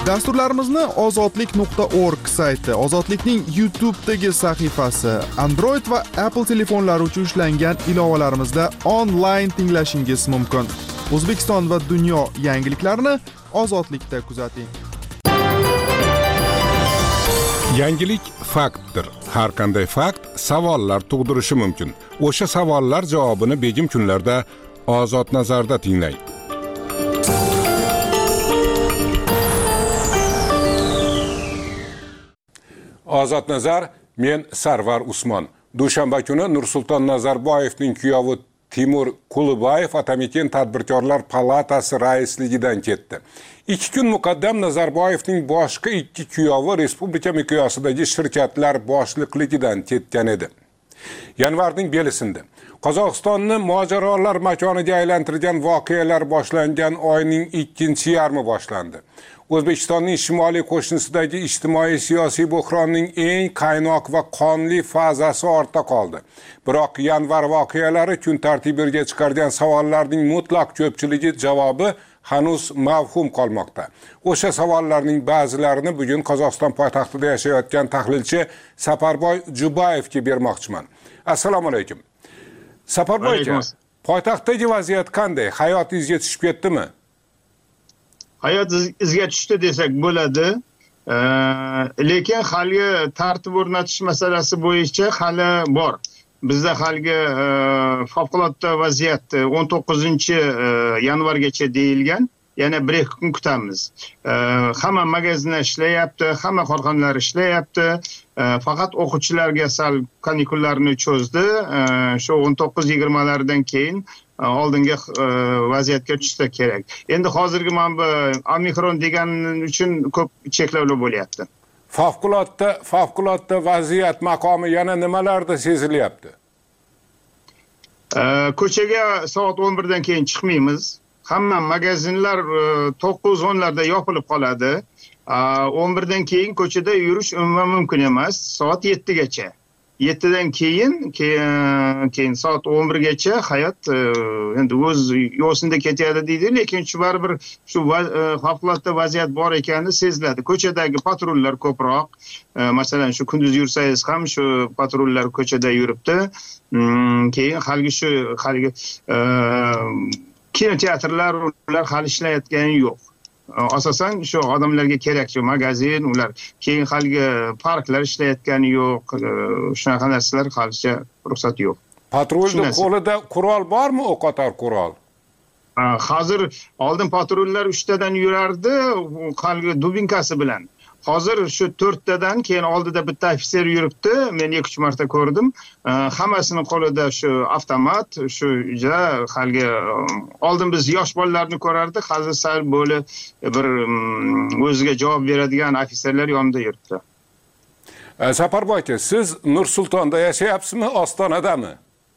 Dasturlarimizni ozodlik.org sayti, Ozodlikning YouTube'dagi sahifasi, Android va Apple telefonlari uchun ishlangan ilovalarimizda onlayn tinglashingiz mumkin. O'zbekiston va dunyo yangiliklarini Ozodlikda kuzating. Yangilik faktdir. Har qanday fakt savollar tug'dirishi mumkin. O'sha savollar javobini begim kunlarda Ozod nazarda tinglang. Ozod nazar, men Sarvar Usmon. Dushanba kuni Nursulton Nazarboyevning kuyovi Timur Kulubayev Atamikin Tadbirkorlar palatasi raisligidan ketdi. 2 kun muqaddam Nazarboyevning boshqa 2 kuyovi respublika miqyosidagi shirkatlar boshliqligidan ketgan edi. Yanvarning belisida Qozog'istonni mojarolar makoniga aylantirgan voqealar boshlangan oyning 2-yarmi boshlandi. O'zbekistonning shimoliy qo'shnisidagi ijtimoiy-siyosiy bo'hronning eng qaynoq va qonli fazasi ortda qoldi. Biroq yanvar voqealari kun tartibiga chiqargan savollarning mutlaq ko'pchiligi javobi hanuz mavhum qolmoqda. O'sha savollarning ba'zilarini bugun Qozog'iston poytaxtida yashayotgan tahlilchi Saparboy Jubayevga bermoqchiman. Assalomu alaykum. Saparboy aka, poytaxtdagi vaziyat qanday? Hayot izga tushib ketdimi? Hayot izga tushdi desak bo'ladi. Lekin hali tartib o'rnatish masalasi bo'yicha hali bor. Bizda hali favqulodda vaziyat 19-yanvargacha deyilgan. Yana 1-2 kun kutamiz. Hamma magazinlar ishlayapti, hamma korxonalar ishlayapti. Faqat o'quvchilarga sal kanikullarni cho'zdi. Shu 19-20lardan keyin oldinga vaziyatga tushsa kerak. Endi hozirgi mana bu omikron degan uchun ko'p cheklovlar bo'lyapti. Favqulodda vaziyat maqomi yana nimalarda sezilyapti? Ko'chaga soat 11dan keyin chiqmaymiz. Hamma magazinlar 9-10larda yopilib qoladi. 11dan keyin ko'chada yurish umuman mumkin emas. Soat 7gacha. 7dan keyin soat 11gacha hayot endi o'z yo'sinda ketadi deydi, lekin shu baribir shu favqulodda vaziyat bor ekani seziladi. Ko'chadagi patrullar ko'proq, masalan shu kunduz yursangiz ham shu patrullar ko'chada yuribdi. Keyin haligi kinoteatrlar ular hali ishlayotgani yo'q. Asosan shu odamlarga kerak shu magazin, ular keyin haligi parklar ishlayotgani yo'q. Shunaqa narsalar halicha ruxsat yo'q. Patrulning qo'lida qurol bormi, o'qotar qurol? Hozir oldin patrullar 3tadan yurardi, haligi dubinkasi bilan. Hozir shu 4tadan keyin oldida bitta ofitser yuribdi. Men 2-3 marta ko'rdim. Hammasining qo'lida shu avtomat, shu haligi oldin biz yosh bolalarni ko'rardik, hozir sal bo'li bir o'ziga javob beradigan ofitserlar yonida yuribdi. Saparboy aka, siz Nursultonda yashayapsizmi, Ostonadami?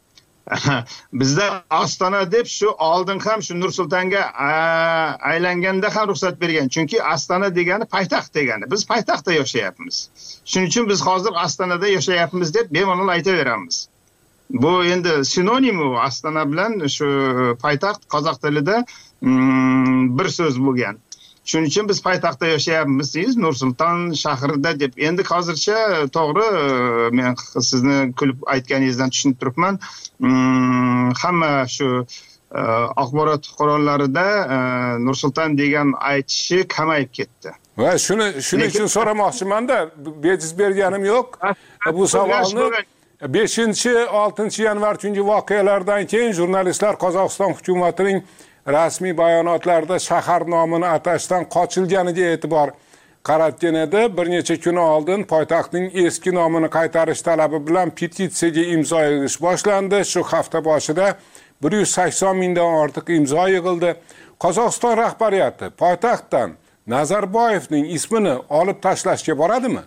Bizda Ostona deb shu oldin ham shu Nursultonga aylanganda ham ruxsat bergan. Chunki Ostona degani poytaxt degani. Biz poytaxtda yashayapmiz. Shuning uchun biz hozir Ostonada yashayapmiz deb bemalol aytaveramiz. Bu endi sinonim u. Ostona bilan shu poytaxt qozoq tilida bir so'z bo'lgan. Shuning uchun biz poytaxtda yashayapmiz deymiz, Nursulton shahrida deb. Endi hozircha to'g'ri, men sizni kulib aytganingizdan tushunib turibman. Hamma shu axborot qurollarida Nursulton degan aytishi kamayib ketdi. Va shuning uchun so'ramoqchiman-da, bejiz berganim yo'q. Bu savolni 5-6 yanvar kungi voqealardan keyin jurnalistlar Qozog'iston hukumatining rasmiy bayonotlarda shahar nomini atashdan qochilganiga e'tibor qaratgan edi. Bir necha kun oldin poytaxtning eski nomini qaytarish talabi bilan petitsiyaga imzo yig'ish boshlandi. Shu hafta boshida 180 mingdan ortiq imzo yig'ildi. Qozog'iston rahbariyati poytaxtdan Nazarboyevning ismini olib tashlashga boradimi?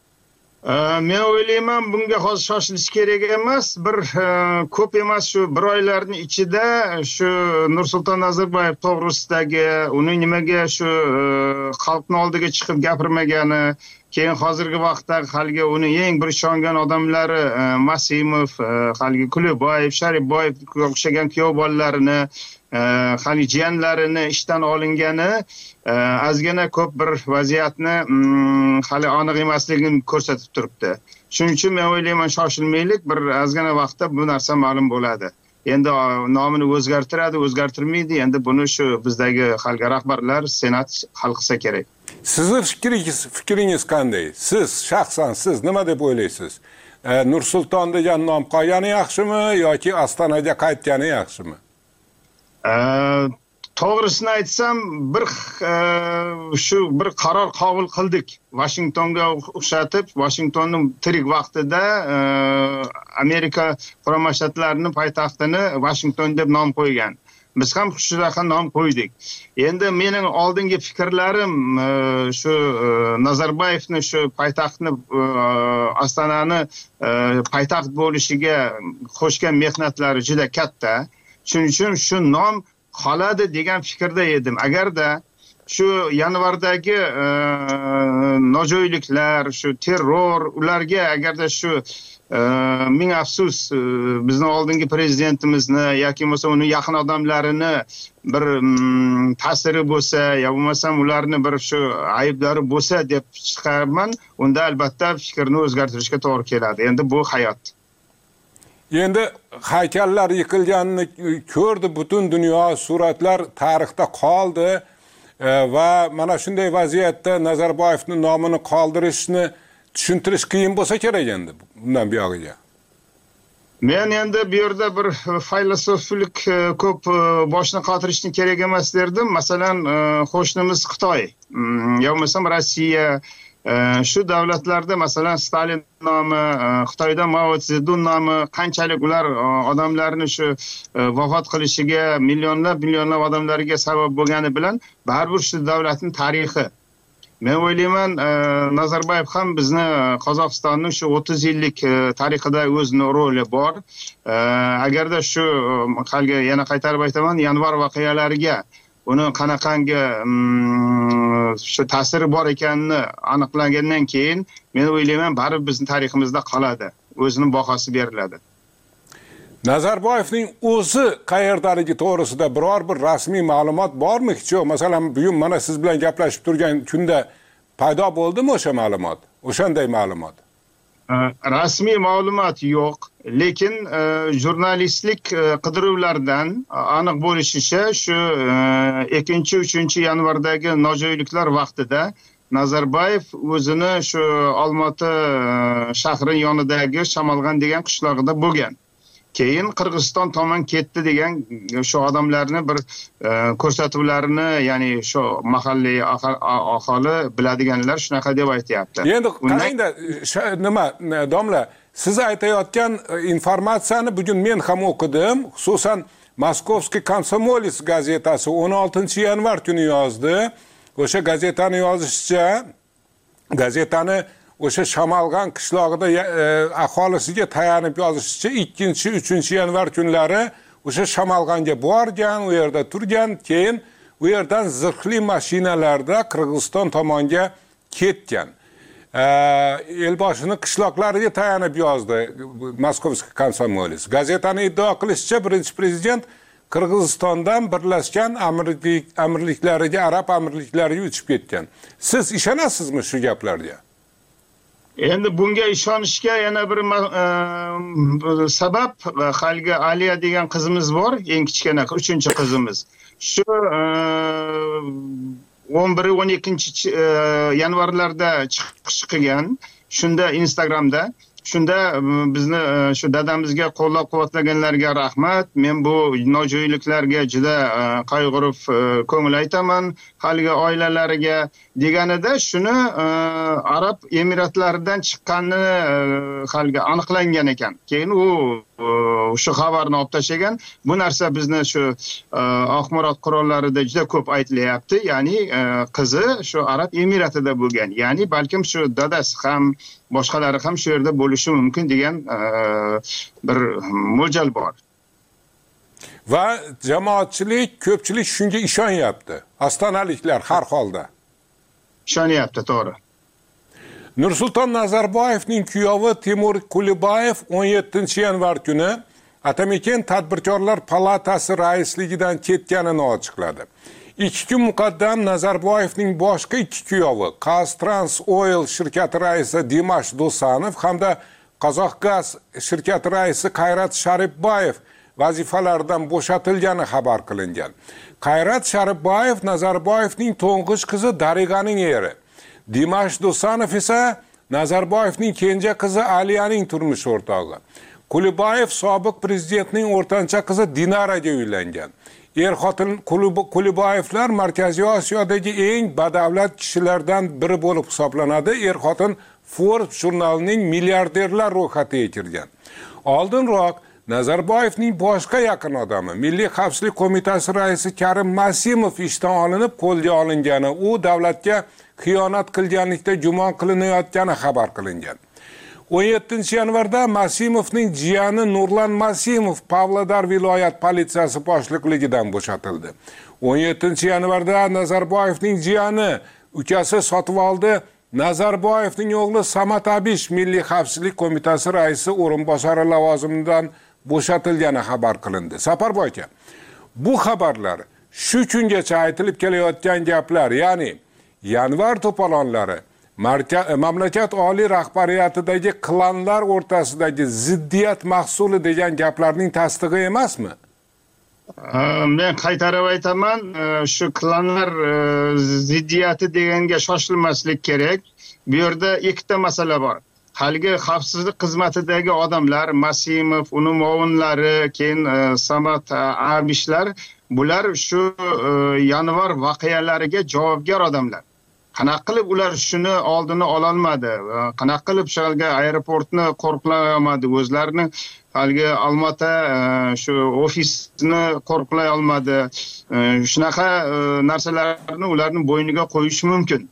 Men o'ylayman, bunga hozir shoshilish kerak emas. Bir ko'p emas, shu 1 oylarning ichida shu Nursulton Nazarboyev to'g'risidagi uning nimaga shu xalqning oldiga chiqib gapirmagani, keyin hozirgi vaqtda haligi uning eng bir ishongan odamlari Masimov, haligi Kulubayev, Sharipboyev o'xshagan kuyov bolalarini hali jiyanlarini ishdan olingani ozgina ko'p bir vaziyatni hali aniq emasligini ko'rsatib turibdi. Shuning uchun men o'ylayman, shoshilmaylik, bir ozgina vaqtda bu narsa ma'lum bo'ladi. Endi nomini o'zgartiradi, o'zgartirmaydi. Endi buni shu bizdagi xalq rahbarlar, senat hal qilsa kerak. Sizni fikringiz qanday? Siz shaxsan siz nima deb o'ylaysiz? Nursulton degan nom qolgani yaxshimi yoki Ostonaga qaytgani yaxshimi? To'g'risini aytsam, bir qaror qabul qildik. Washingtonga o'xshatib, Washingtonning tirik vaqtida Amerika Qo'shma Shtatlarining poytaxtini Washington deb nom qo'ygan. Biz ham shunaqa nom qo'ydik. Endi mening oldingi fikrlarim shu Nazarboyevni shu poytaxtni Ostonani poytaxt bo'lishiga qo'shgan mehnatlari juda katta. Shuning uchun shu nom qoladi degan fikrda edim. Agarda shu yanvardagi nojo'yliklar, shu terror, ularga agarda shu ming afsus bizni oldingi prezidentimizni yoki bo'lmasa uni yaqin odamlarini bir ta'siri bo'lsa, yo bo'lmasam ularni bir shu ayblari bo'lsa deb chiqarman, unda albatta fikrni o'zgartirishga to'g'ri keladi. Endi bu hayot. Endi haykallar yıkılganini ko'rdi butun dunyo, suratlar tarixda qoldi va mana shunday vaziyatda Nazarboyevning nomini qoldirishni tushuntirish qiyin bo'lsa kerak endi bundan buyog'iga. Men endi bu yerda bir filosofik ko'p boshni qotirishni kerak emas derdim. Masalan, qo'shnimiz Xitoy, yo bo'lmasam Rossiya, shu davlatlarda masalan Stalin nomi, Xitoyda Mao Zedong nomi qanchalik ular odamlarni shu vafot qilishiga, millionlab odamlarga sabab bo'lgani bilan baribir shu davlatning tarixi. Men o'ylayman, Nazarboyev ham bizni Qozog'istonning shu 30 yillik tarixida o'zining roli bor. Agarda shu qalga yana qaytarib aytaman, yanvar voqealariga uni qanaqangi shu ta'siri bor ekanini aniqlangandan keyin men o'ylayman, baribir bizning tariximizda qoladi, o'zining bahosi beriladi. Nazarboyevning o'zi qayerdaligi to'g'risida biror bir rasmiy ma'lumot bormi? Hech yo'q. Masalan, bugun mana siz bilan gaplashib turgan kunda paydo bo'ldimi o'sha ma'lumot? O'shanday ma'lumot. Rasmiy ma'lumot yo'q, lekin jurnalistlik qidiruvlardan aniq bo'lishicha shu 2-3 yanvardagi nojo'yliklar vaqtida Nazarboyev o'zini shu Olmoti shahri yonidagi Shamalg'an degan qishlog'ida bo'lgan. Keyin Qirg'iziston tomon ketdi degan shu odamlarni bir ko'rsatuvlarini, ya'ni shu mahalliy aholi biladiganlar shunaqa deb aytayapti. Endi qarangda, nima domla, siz aytayotgan informatsiyani bugun men ham o'qidim. Xususan, Moskovskiy Komsomolets gazetasi 16-yanvar kuni yozdi. O'sha gazetani yozishicha, gazetani o'sha Shamalg'an qishlog'ida aholisiga tayanib yozishicha 2-3 yanvar kunlari o'sha Shamalg'anga borgan, u yerda turgan, keyin u yerdan zirhli mashinalarda Qirg'iziston tomonga ketgan. Elboshining qishloqlariga tayanib yozdi Moskovskiy Komsomolets. Gazetaning iddio qilishicha, birinchi prezident Qirg'izistondan Birlashgan Amirliklariga, Arab Amirliklariga uchib ketgan. Siz ishonasizmi shu gaplarga? Endi bunga ishonishga yana bir sabab, xalga Aliya degan qizimiz bor, eng kichkina 3-qizimiz. Shu 11-12 yanvarlarda chiqish qilgan, shunda Instagramda, shunda bizni shu dadamizga qo'llab-quvvatlaganlarga rahmat. Men bu nojo'yliklarga juda qayg'urib ko'ngil aytaman, haligi oilalariga deganida shuni Arab Emiratlaridan chiqqanini haligi aniqlangan ekan. Keyin u shu xabarni olib tashlagan. Bu narsa bizni shu axborot qurollarida juda ko'p aytilyapti. Ya'ni qizi shu Arab Emiratida bo'lgan. Ya'ni balkim shu dadasi ham, boshqalari ham shu yerda bo'lishi mumkin degan bir mo'ljal bor. Va jamoatchilik, ko'pchilik shunga ishonyapti. Ostonaliklar har holda ishonyapti, to'g'ri. Nursulton Nazarboyevning kuyovi Timur Kulibayev 17-yanvar kuni Atamaken Tadbirkorlar palatasi raisligidan ketganini ochiqladi. 2 kun muqaddam Nazarboyevning boshqa 2 kuyovi, Qastrans Oil shirkati raisi Dimash Do'sanov hamda Qozoqgaz shirkati raisi Qayrat Sharipbayev vazifalaridan bo'shatilgani xabar qilingan. Qayrat Sharipbayev Nazarboyevning to'ng'ich qizi Dariganing eri. Dimash Do'sanov esa Nazarboyevning kenja qizi Aliyaning turmush o'rtog'i. Kulibayev sobiq prezidentning o'rtancha qizi Dinaraga uylangan. Er-xotin Kulibayevlar Markaziy Osiyodagi eng badavlat kishilardan biri bo'lib hisoblanadi. Er-xotin Forbes jurnalining milliarderlar ro'yxatiga kirgan. Oldinroq Nazarboyevning boshqa yaqin odami, Milliy xavfsizlik qo'mitasi raisi Karim Masimov ishdan olinib, qo'lga olingani, u davlatga xiyonat qilganlikda gumon qilinayotgani xabar qilingan. 17-yanvarda Masimovning jiyani Nurlan Masimov Pavlodar viloyat politsiyasi boshliqligidan bo'shatildi. 17-yanvarda Nazarboyevning jiyani ukasi Sotvoldi Nazarboyevning o'g'li Samat Abish Milliy xavfsizlik qo'mitasi raisi o'rinbosari lavozimidan bo'shatilgani xabar qilindi. Saparboy aka, bu xabarlar shu kungacha aytilib kelayotgan gaplar, ya'ni yanvar to'polonlari mamlakat oliy rahbariyatidagi klanlar o'rtasidagi ziddiyat mahsuli degan gaplarning tasdig'i emasmi? Men qaytarib aytaman, shu klanlar ziddiyati deganga shoshilmaslik kerak. Bu yerda ikkita masala bor. Haligi xavfsizlik xizmatidagi odamlar, Masimov, uning muovinlari, keyin Samat Abishlar, bular shu yanvar voqealariga javobgar odamlar. Qanaqa qilib ular shuni oldini ololmadi? Qanaqa qilib shalga aeroportni qo'riqlay olmadi? O'zlarini haligi Olmota shu ofisini qo'riqlay olmadi? Shunaqa narsalarni ularning bo'yniga qo'yish mumkin.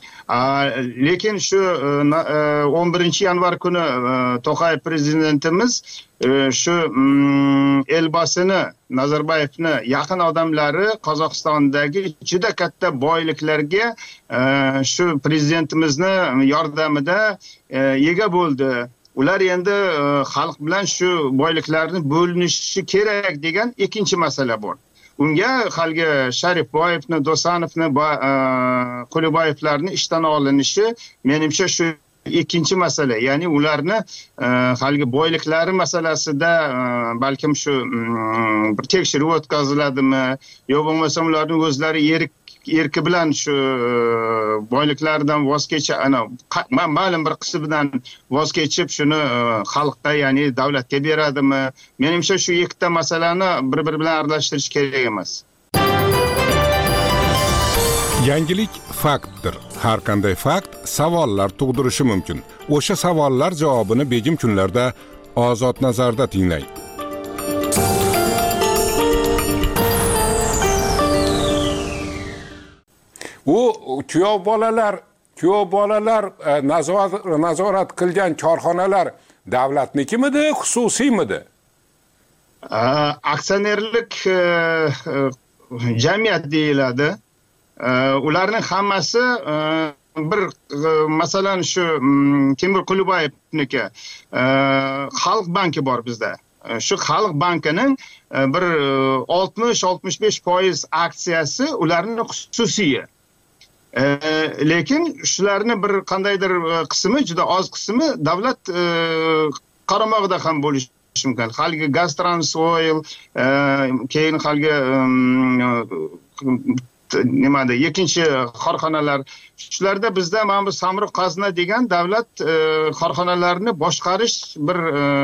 Lekin shu 11-yanvar kuni To'qayev prezidentimiz shu Elbasini, Nazarboyevni yaqin odamlari Qozog'istondagi juda katta boyliklarga shu prezidentimizni yordamida ega bo'ldi. Ular endi xalq bilan shu boyliklarni bo'linishi kerak degan ikkinchi masala bor. Unga haligi Sharipboyevni, Do'sanovni, Kulibayevlarni ishdan olinishi menimcha shu ikkinchi masala. Ya'ni ularni haligi boyliklari masalasida balkim shu bir tekshiruv o'tkaziladimi, yo bo'lmasa ularning o'zlari erki bilan shu boyliklardan voz kechib, ma'lum bir qismidan voz kechib shuni xalqqa, ya'ni davlatga beradimi? Menimcha shu ikkita masalani bir-biri bilan aralashtirish kerak emas. Yangilik faktdir. Har qanday fakt savollar tug'dirishi mumkin. O'sha savollar javobini begim kunlarda Ozod nazarda tinglang. U kuyov bolalar nazorat qilgan korxonalar davlatnikimidi, xususiymidi? Aksionerlik jamiyat deyiladi. Ularning hammasi bir masalan shu Temur Kulibayevniki Xalq banki bor bizda. Shu Xalq bankining bir 60-65% aksiyasi ularning xususiy. Lekin shularni bir qandaydir qismi, juda oz qismi davlat qaramog'ida ham bo'lishi mumkin. Haligi Qastrans Oil, keyin haligi nimada ikkinchi korxonalar, shularda bizda mana bu Samruq Qazna degan davlat korxonalarini boshqarish bir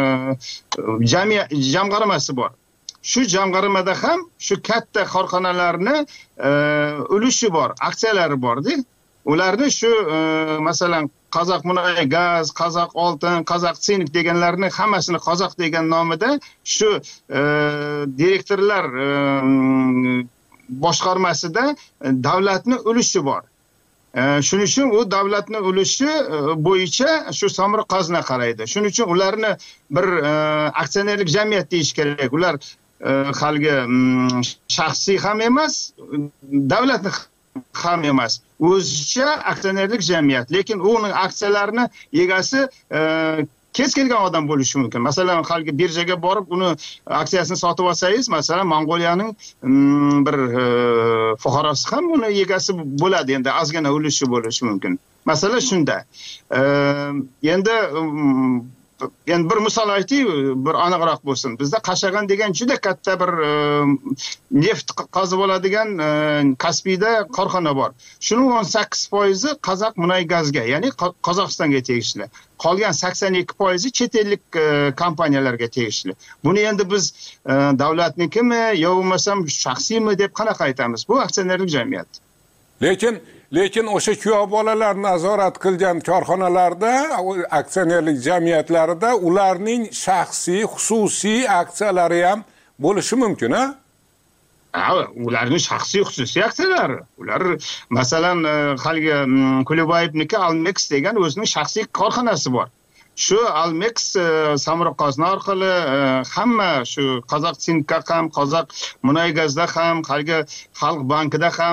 jamg'armasi bor. Shu jamg'armada ham shu katta korxonalarni ulushi bor, aksiyalari bor-da. Ularni shu masalan Qozoq Munoy Gaz, Qozoq Oltin, Qozoq Sink deganlarni hammasini Qozoq degan nomida shu direktorlar boshqarmasida davlatni ulushi bor. Shuning uchun u davlatning ulushi bo'yicha shu Samruq Qazna qaraydi. Shuning uchun ularni bir aksionerlik jamiyat deyish kerak. Ular haligi shaxsiy ham emas, davlatni ham emas. O'zicha aksionerlik jamiyat. Lekin uning aksiyalarini egasi kez kelgan odam bo'lishi mumkin. Masalan, haligi birjaga borib uni aksiyasini sotib olsangiz, masalan, Mongoliyaning bir fuqarosi ham uni egasi bo'ladi, endi ozgina ulushi bo'lishi mumkin. Masala shunda. Endi bir misol aytay, bir aniqroq bo'lsin. Bizda Qashag'an degan juda katta bir neft qazib oladigan Kaspiyda korxona bor. Shuning 18% Qozoq Munoy Gazga, ya'ni Qozog'istonga tegishli. Qolgan 82% chet ellik kompaniyalarga tegishli. Buni endi biz davlatnikimi yo bo'lmasam shaxsiymi deb qanaqa aytamiz? Bu aksionerlik jamiyat. Lekin o'sha kuyov bolalar nazorat qilgan korxonalarda, aksionerlik jamiyatlarida ularning shaxsiy, xususiy aksiyalari ham bo'lishi mumkin, ha? Ularning shaxsiy xususiy aksiyalari. Ular masalan haligi Kulibayevniki Almex degan o'zining shaxsiy korxonasi bor. Shu Almex Samruq Qozon orqali hamma shu Qozoq Sinkka ham, Qozoq Munoy Gazda ham, haligi Xalq bankida ham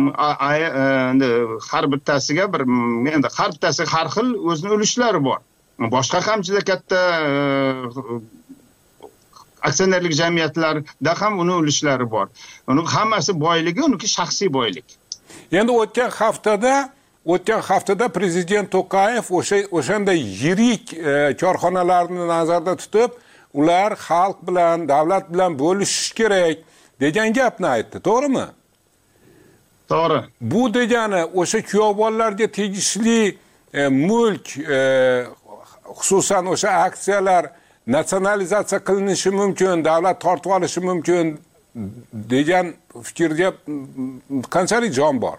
har bittasiga bir endi har bittasi har xil o'zining ulushlari bor. Boshqa ham juda katta aksionerlik jamiyatlarida ham uning ulushlari bor. Uning hammasi boyligi, uniki shaxsiy boylik. Endi o'tgan haftada prezident To'qayev o'shanday yirik korxonalarni nazarda tutib, ular xalq bilan, davlat bilan bo'lishish kerak degan gapni aytdi, to'g'rimi? To'g'ri. Bu degani o'sha kuyov bolalarga tegishli mulk, xususan o'sha aksiyalar natsionalizatsiya qilinishi mumkin, davlat tortib olishi mumkin degan fikrga qanchalik jon bor?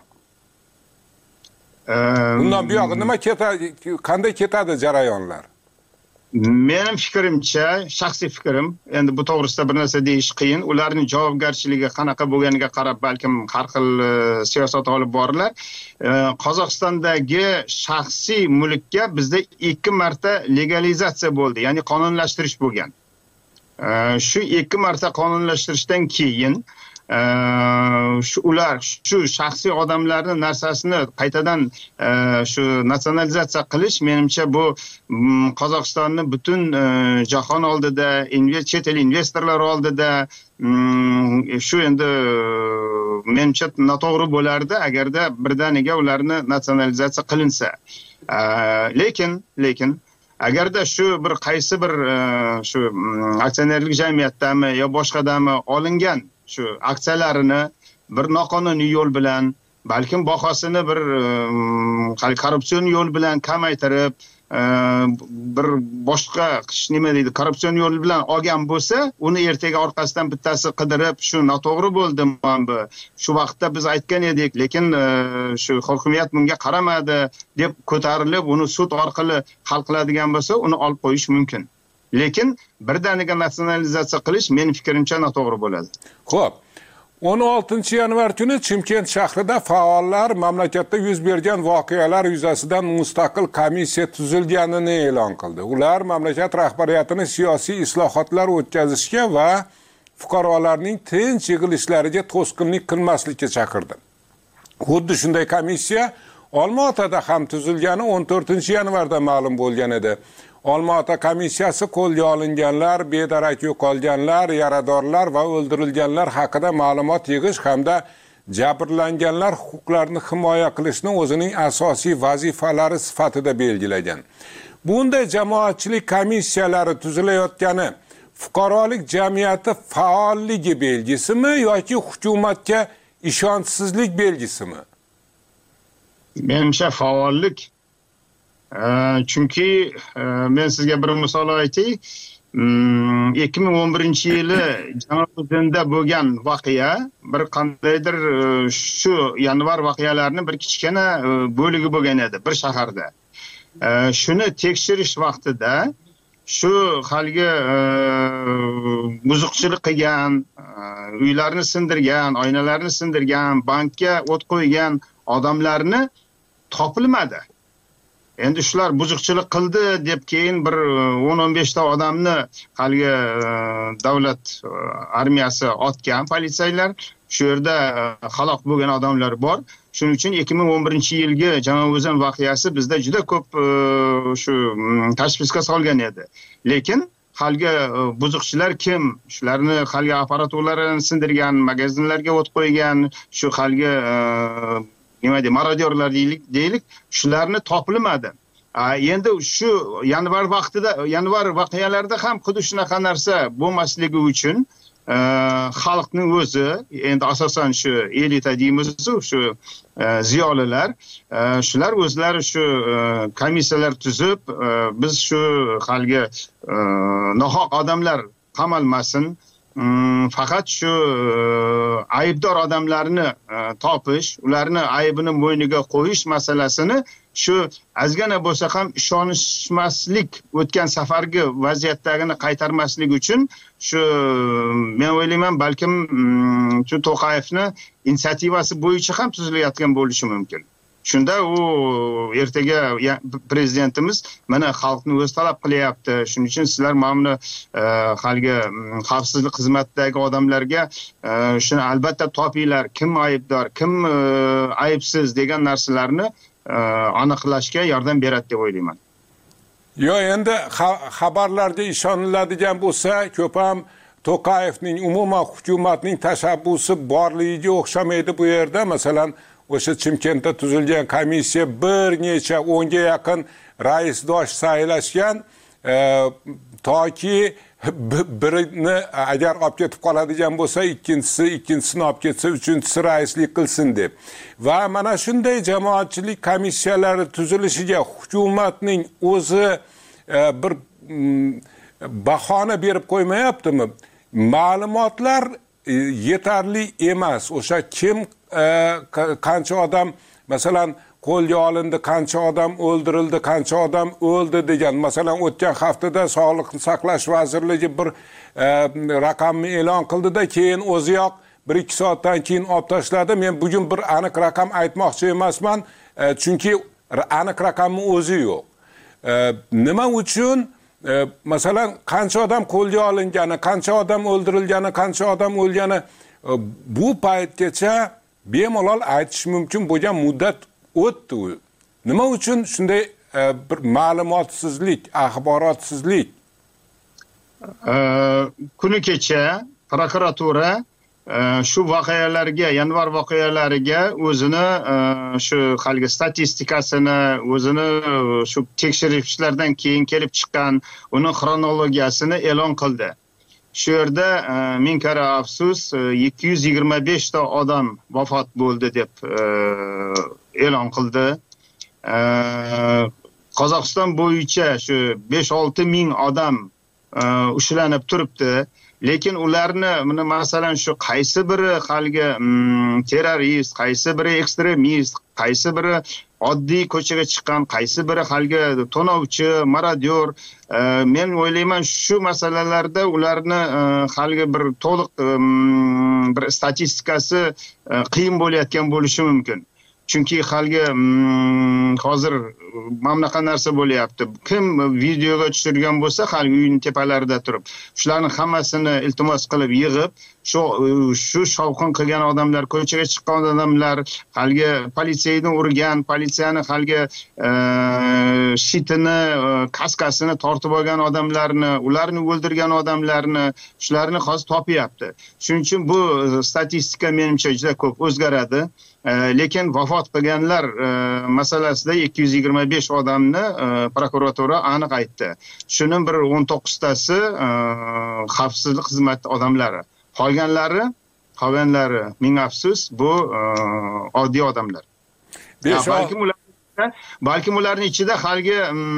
Bundan buyog'i nima ketadi, qanday ketadi jarayonlar? Mening fikrimcha, shaxsiy fikrim, endi bu to'g'risida bir narsa deyish qiyin. Ularning javobgarchiligi qanaqa bo'lganiga qarab balkim har xil siyosat olib borilar. Qozog'istondagi shaxsiy mulkka bizda 2 marta legalizatsiya bo'ldi, ya'ni qonunlashtirish bo'lgan. Shu 2 marta qonunlashtirishdan keyin ular shu shaxsiy odamlarning narsasini qaytadan shu natsionalizatsiya qilish menimcha bu Qozog'istonni butun jahon oldida, chet el investorlar oldida shu endi menimcha noto'g'ri bo'lardi agarda birdaniga ularni natsionalizatsiya qilinsa. Lekin agarda shu bir qaysi bir shu aksionerlik jamiyatdami yo boshqadami olingan shu aksiyalarini bir noqonuniy yo'l bilan, balkim bahosini bir korrupsion yo'l bilan kamaytirib, bir boshqa nima deydi, korrupsion yo'l bilan olgan bo'lsa, uni ertaga orqasidan bittasi qidirib, shu noto'g'ri bo'ldi bu. Shu vaqtda biz aytgan edik, lekin shu hokimiyat bunga qaramadi deb ko'tarilib, uni sud orqali hal qiladigan bo'lsa, uni olib qo'yish mumkin. Lekin birdaniga natsionalizatsiya qilish mening fikrimcha noto'g'ri bo'ladi. Xo'p. 16-yanvar kuni Chimkent shahrida faollar mamlakatda yuz bergan voqealar yuzasidan mustaqil komissiya tuzilganini e'lon qildi. Ular mamlakat rahbariyatini siyosiy islohotlar o'tkazishga va fuqarolarning tinch yig'ilishlariga to'sqinlik qilmaslikka chaqirdi. Xuddi shunday komissiya Olmaotada ham tuzilgani 14-yanvarda ma'lum bo'lgan edi. Olmaota komissiyasi qo'lga olinganlar, bedarak yo'qolganlar, yaradorlar va o'ldirilganlar haqida ma'lumot yig'ish hamda jabrlanganlar huquqlarini himoya qilishni o'zining asosiy vazifalari sifatida belgilagan. Bunday jamoatchilik komissiyalari tuzilayotgani fuqarolik jamiyati faolligi belgisimi yoki hukumatga ishonchsizlik belgisimi? Menimcha faollik. Chunki men sizga bir misol aytay. 2011-yili Janubda bo'lgan voqea bir qandaydir shu yanvar voqealarining bir kichkina bo'ligi bo'lgan edi bir shaharda. Shuni tekshirish vaqtida shu haligi buzuqchilik qilgan, uylarni sindirgan, oynalarni sindirgan, bankka o't qo'ygan odamlarni topilmadi. Endi shular buzuqchilik qildi deb keyin bir 10-15 ta odamni haligi davlat armiyasi otgan politsiyalar, shu yerda halok bo'lgan odamlar bor. Shuning uchun 2011-yilgi Janobuzan voqeasi bizda juda ko'p shu tashvishga solgan edi. Lekin halgi buzuqchilar kim? Shularni halgi apparaturalarni sindirgan, magazinlarga o't qo'ygan, shu halgi nima deydi, marodyorlar deylik, shularni topilmadi. Endi shu yanvar voqealarida ham xuddi shunaqa narsa bo'lmasligi uchun xalqning o'zi, endi asosan shu elita deymiz, shu ziyolilar, shular o'zlari shu komissiyalar tuzib, biz shu halgi nohaq odamlar qamalmasin, faqat shu aybdor odamlarni topish, ularni aybini bo'yniga qo'yish masalasini shu azgina bo'lsa ham ishonishmaslik, o'tgan safargi vaziyatdagini qaytarmaslik uchun shu men o'ylayman, balkim shu To'qayevni inisiativasi bo'yicha ham tuzilayotgan bo'lishi mumkin. Shunda u ertaga prezidentimiz mana xalqni o'zi talab qilyapti. Shuning uchun sizlar mana halgi xavfsizlik xizmatidagi odamlarga shuni albatta topinglar, kim aybdor, kim aybsiz degan narsalarni aniqlashga yordam beradi deb o'ylayman. Endi xabarlarga ishoniladigan bo'lsa, ko'p ham To'qayevning umuman hukumatning tashabbusi borligiga o'xshamaydi bu yerda. Masalan, o'sha Chimkentda tuzilgan komissiya bir necha 10 ga yaqin raisdosh saylashgan, toki birini agar olib ketib qoladigan bo'lsa, ikkinchisini olib ketsa, uchinchisi raislik qilsin deb. Va mana shunday jamoatchilik komissiyalari tuzilishiga hukumatning o'zi bir bahona berib qo'ymayaptimi? Ma'lumotlar yetarli emas. O'sha kim qancha odam masalan qo'lga olindi, qancha odam o'ldirildi, qancha odam o'ldi degan. Masalan, o'tgan haftada Sog'liqni saqlash vazirligi bir raqamni e'lon qildi-da, keyin o'ziyoq 1-2 soatdan keyin olib tashladi. Men bugun bir aniq raqam aytmoqchi emasman, chunki aniq raqamning o'zi yo'q. Nima uchun masalan qancha odam qo'lga olingani, qancha odam o'ldirilgani, qancha odam o'lgani bu paytgacha bemalol aytish mumkin bo'lgan muddat o'tdi. Nima uchun shunday bir ma'lumotsizlik, axborotsizlik? Kuni kecha prokuratura shu voqealarga, yanvar voqealariga o'zini shu halgi statistikasini, o'zini shu tekshirishlardan keyin kelib chiqqan uni xronologiyasini e'lon qildi. Shu yerda ming kara afsus 225 ta odam vafot bo'ldi deb e'lon qildi. Qozog'iston bo'yicha shu 5-6 ming odam ushlanib turibdi. Lekin ularni masalan shu qaysi biri halgi terrorist, qaysi biri ekstremist, qaysi biri oddiy ko'chaga chiqqan, qaysi biri halgi to'novchi, marodyor, men o'ylayman shu masalalarda ularni halgi bir to'liq bir statistikasi qiyin bo'layotgan bo'lishi mumkin. Chunki halgi hozir mamlaqa narsa bo'lyapti. Kim videoga tushirgan bo'lsa, halgi uyning tepalarida turib, shularning hammasini iltimos qilib yig'ib, shu shovqin qilgan odamlar, ko'chaga chiqqan odamlar, halgi politsiyani urgan, politsiyani halgi shitini, kaskasini tortib olgan odamlarni, ularni o'ldirgan odamlarni, shularni hozir topyapti. Shuning uchun bu statistika menimcha juda ko'p o'zgaradi. Lekin vafot qilganlar masalasida 225 odamni prokuratura aniq aytdi. Shuning bir 19 tasi xavfsizlik xizmati odamlari. Qolganlari ming afsus, bu oddiy odamlar. Balkim ularning ichida halgi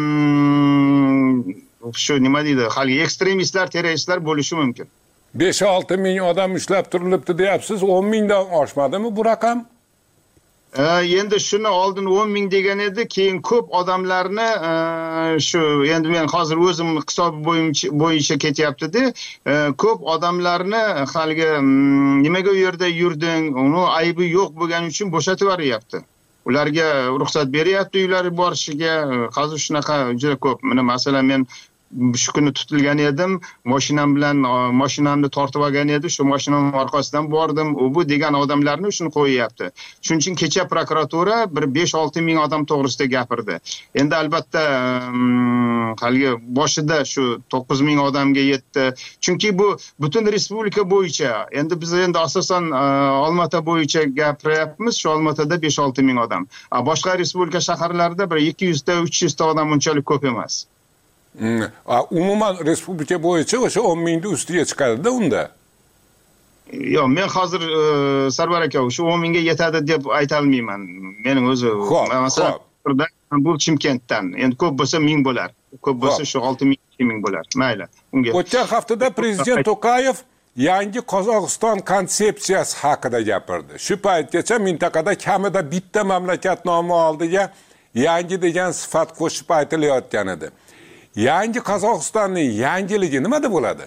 shu nima deydi, halgi ekstremistlar, terroristlar bo'lishi mumkin. 5-6 ming odam ushlab turilibdi deyapsiz. 10 mingdan oshmadimi bu raqam? Endi shuni oldin 10 ming degan edi, keyin ko'p odamlarni shu endi men hozir o'zim hisob bo'yicha ketyapti-da, ko'p odamlarni halgi nimaga u yerda yurding, uni aybi yo'q bo'lgani uchun bo'shatib yuboryapti. Ularga ruxsat beryapti uylari borishiga. Hozir shunaqa juda ko'p. Mana masalan men shu kuni tutilgan edim, mashinamni tortib olgan edi, shu mashinamning orqasidan bordim, u bu degan odamlarni shuni qo'yyapti. Shuning uchun kecha prokuratura bir 5-6 ming odam to'g'risida gapirdi. Endi albatta haligi boshida shu 9 ming odamga yetdi. Chunki bu butun respublika bo'yicha. Endi biz asosan Olmaota bo'yicha gapiryapmiz, shu Olmaotada 5-6 ming odam. Boshqa respublika shaharlarida bir 200 ta, 300 ta odam unchalik ko'p emas. Umuman respublika bo'yicha o'sha 10 mingning ustiga chiqadi-da unda. Yo'q, men hozir Sarvar aka, shu 10 mingga yetadi deb ayta olmayman. Mening o'zi masalan bu Chimkentdan. Endi ko'p bo'lsa 1000 bo'lar. Ko'p bo'lsa shu 6 ming, 2 ming bo'lar. Mayli. Unga. O'tgan haftada prezident To'qayev yangi Qozog'iston konsepsiyasi haqida gapirdi. Shu paytgacha mintaqada kamida bitta mamlakat nomi oldiga yangi degan sifat qo'shib aytilayotgan edi. Yangi Qozog'istonning yangiligi nimada bo'ladi?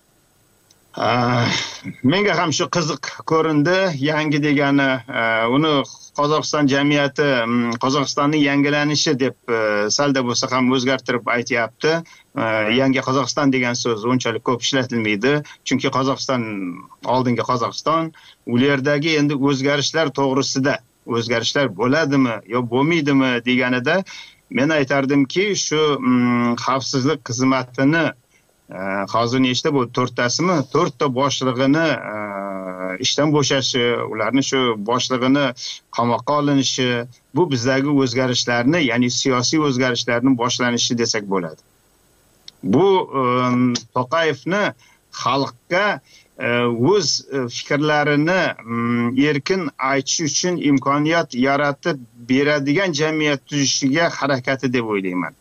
Menga ham shu qiziq ko'rindi. Yangi degani uni Qozog'iston jamiyati Qozog'istonning yangilanishi deb salda bo'lsa ham o'zgartirib aytyapti. Yangi Qozog'iston degan so'z unchalik ko'p ishlatilmaydi, chunki Qozog'iston oldingi Qozog'iston, u yerdagi endi o'zgarishlar to'g'risida, o'zgarishlar bo'ladimi yo bo'lmaydimi deganida men aytardimki, shu xavfsizlik xizmatini hozir nechta bu 4tasimi? 4 ta boshlig'ini ishdan bo'shashi, ularni shu boshlig'ini qamoqqa olinishi, bu bizdagi o'zgarishlarni, ya'ni siyosiy o'zgarishlarning boshlanishi desak bo'ladi. Bu To'qayevni xalqqa o'z fikrlarini erkin aytish uchun imkoniyat yaratib beradigan jamiyat tuzishiga harakati deb o'ylayman.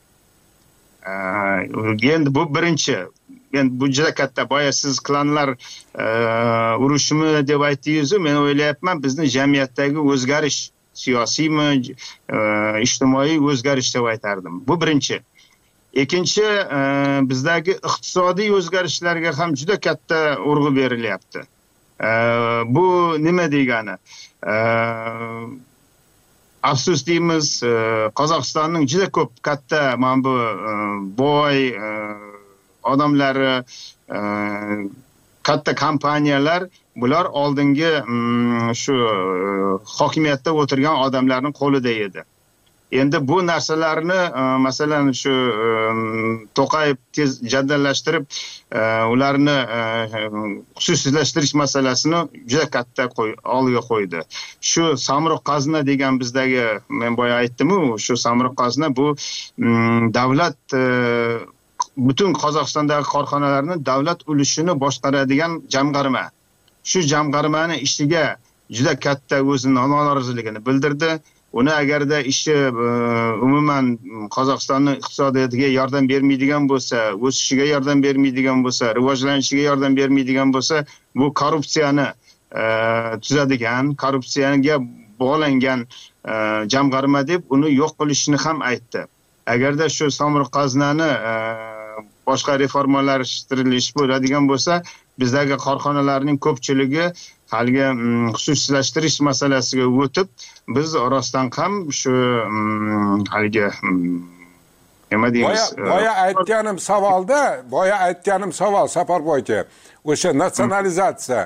Endi bu birinchi. Men bu juda katta, boya siz klanlar urushimi deb aytdingiz, men o'ylayapman bizning jamiyatdagi o'zgarish, siyosiymi, ijtimoiy o'zgarish deb aytardim. Bu birinchi. Ikkinchi, bizdagi iqtisodiy o'zgarishlarga ham juda katta urg'u berilyapti. Bu nima degani? Afsus deymiz, Qozog'istonning juda ko'p katta mana bu boy odamlari, katta kompaniyalar, bular oldingi shu hokimiyatda o'tirgan odamlarning qo'lida edi. Endi bu narsalarni masalan shu To'qayev tez jaddallashtirib ularni xususiylashtirish masalasini juda katta oldiga qo'ydi. Shu Samruq Qazna degan bizdagi, men boya aytdim-ku, shu Samruq Qazna bu davlat butun Qozog'istondagi korxonalarni davlat ulushini boshqaradigan jamg'arma. Shu jamg'armani ishiga juda katta o'zining noroziligini bildirdi. Uni agarda ishi umuman Qozog'istonning iqtisodiyotiga yordam bermaydigan bo'lsa, o'sishiga yordam bermaydigan bo'lsa, rivojlanishiga yordam bermaydigan bo'lsa, bu korrupsiyani tuzadigan, korrupsiyaga bog'langan jamg'arma deb uni yo'q qilishini ham aytdi. Agarda shu Samruq Qaznani boshqa reformalashtirilish bo'ladigan bo'lsa, bizdagi korxonalarning ko'pchiligi haligi xususiylashtirish masalasiga o'tib, biz rostdan ham shu haligi nima deymiz? Boya aytganim savol Safarboy aka, o'sha natsionalizatsiya,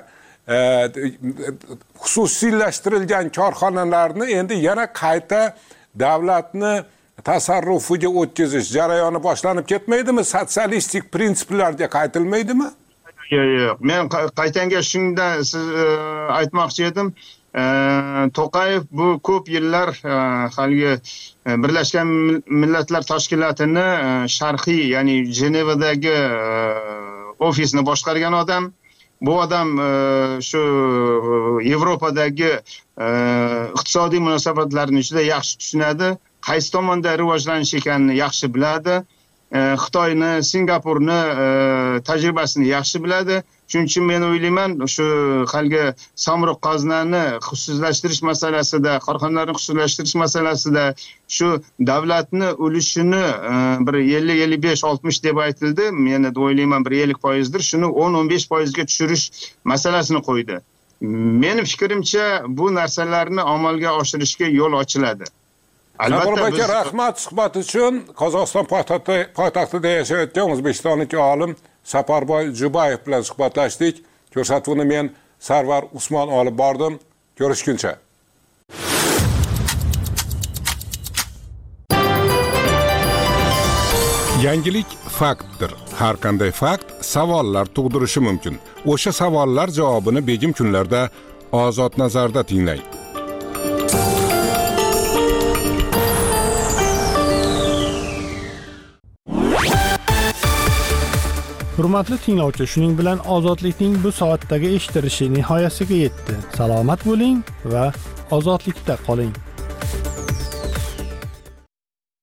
xususiylashtirilgan korxonalarni endi yana qayta davlatni tasarrufiga o'tkazish jarayoni boshlanib ketmaydimi? Sotsialistik prinsiplarga qaytilmaydimi? Yo'q, men qaytanga shundan siz aytmoqchi edim. To'qayev bu ko'p yillar haligi Birlashgan Millatlar Tashkilotini sharqiy, ya'ni Jenevadagi ofisni boshqargan odam. Bu odam shu Yevropadagi iqtisodiy munosabatlarni juda yaxshi tushunadi. Qaysi tomonda rivojlanish ekanini yaxshi biladi. Xitoyni, Singapurni tajribasini yaxshi biladi. Shuning uchun men o'ylayman, shu haligi Samruq Qaznani xususiylashtirish masalasida, korxonalarni xususiylashtirish masalasida shu davlatni ulushini bir 50, 55, 60 deb aytildi. Men o'ylayman bir 50%dir. Shuni 10-15% ga tushirish masalasini qo'ydi. Mening fikrimcha bu narsalarni amalga oshirishga yo'l ochiladi. Sabir aka, rahmat suhbat uchun. Qozog'iston poytaxtida yashayotgan o'zbekistonlik olim Saparboy Jubayev bilan suhbatlashdik. Ko'rsatuvni men Sarvar Usmon olib bordim. Ko'rishguncha. Yangilik faktdir. Har qanday fakt savollar tug'dirishi mumkin. O'sha savollar javobini begim kunlarda Ozod nazarda tinglang. Hurmatli tinglovchi, shuning bilan ozodlikning bu soatdagi eshitilishi nihoyasiga yetdi. Salomat bo'ling va ozodlikda qoling.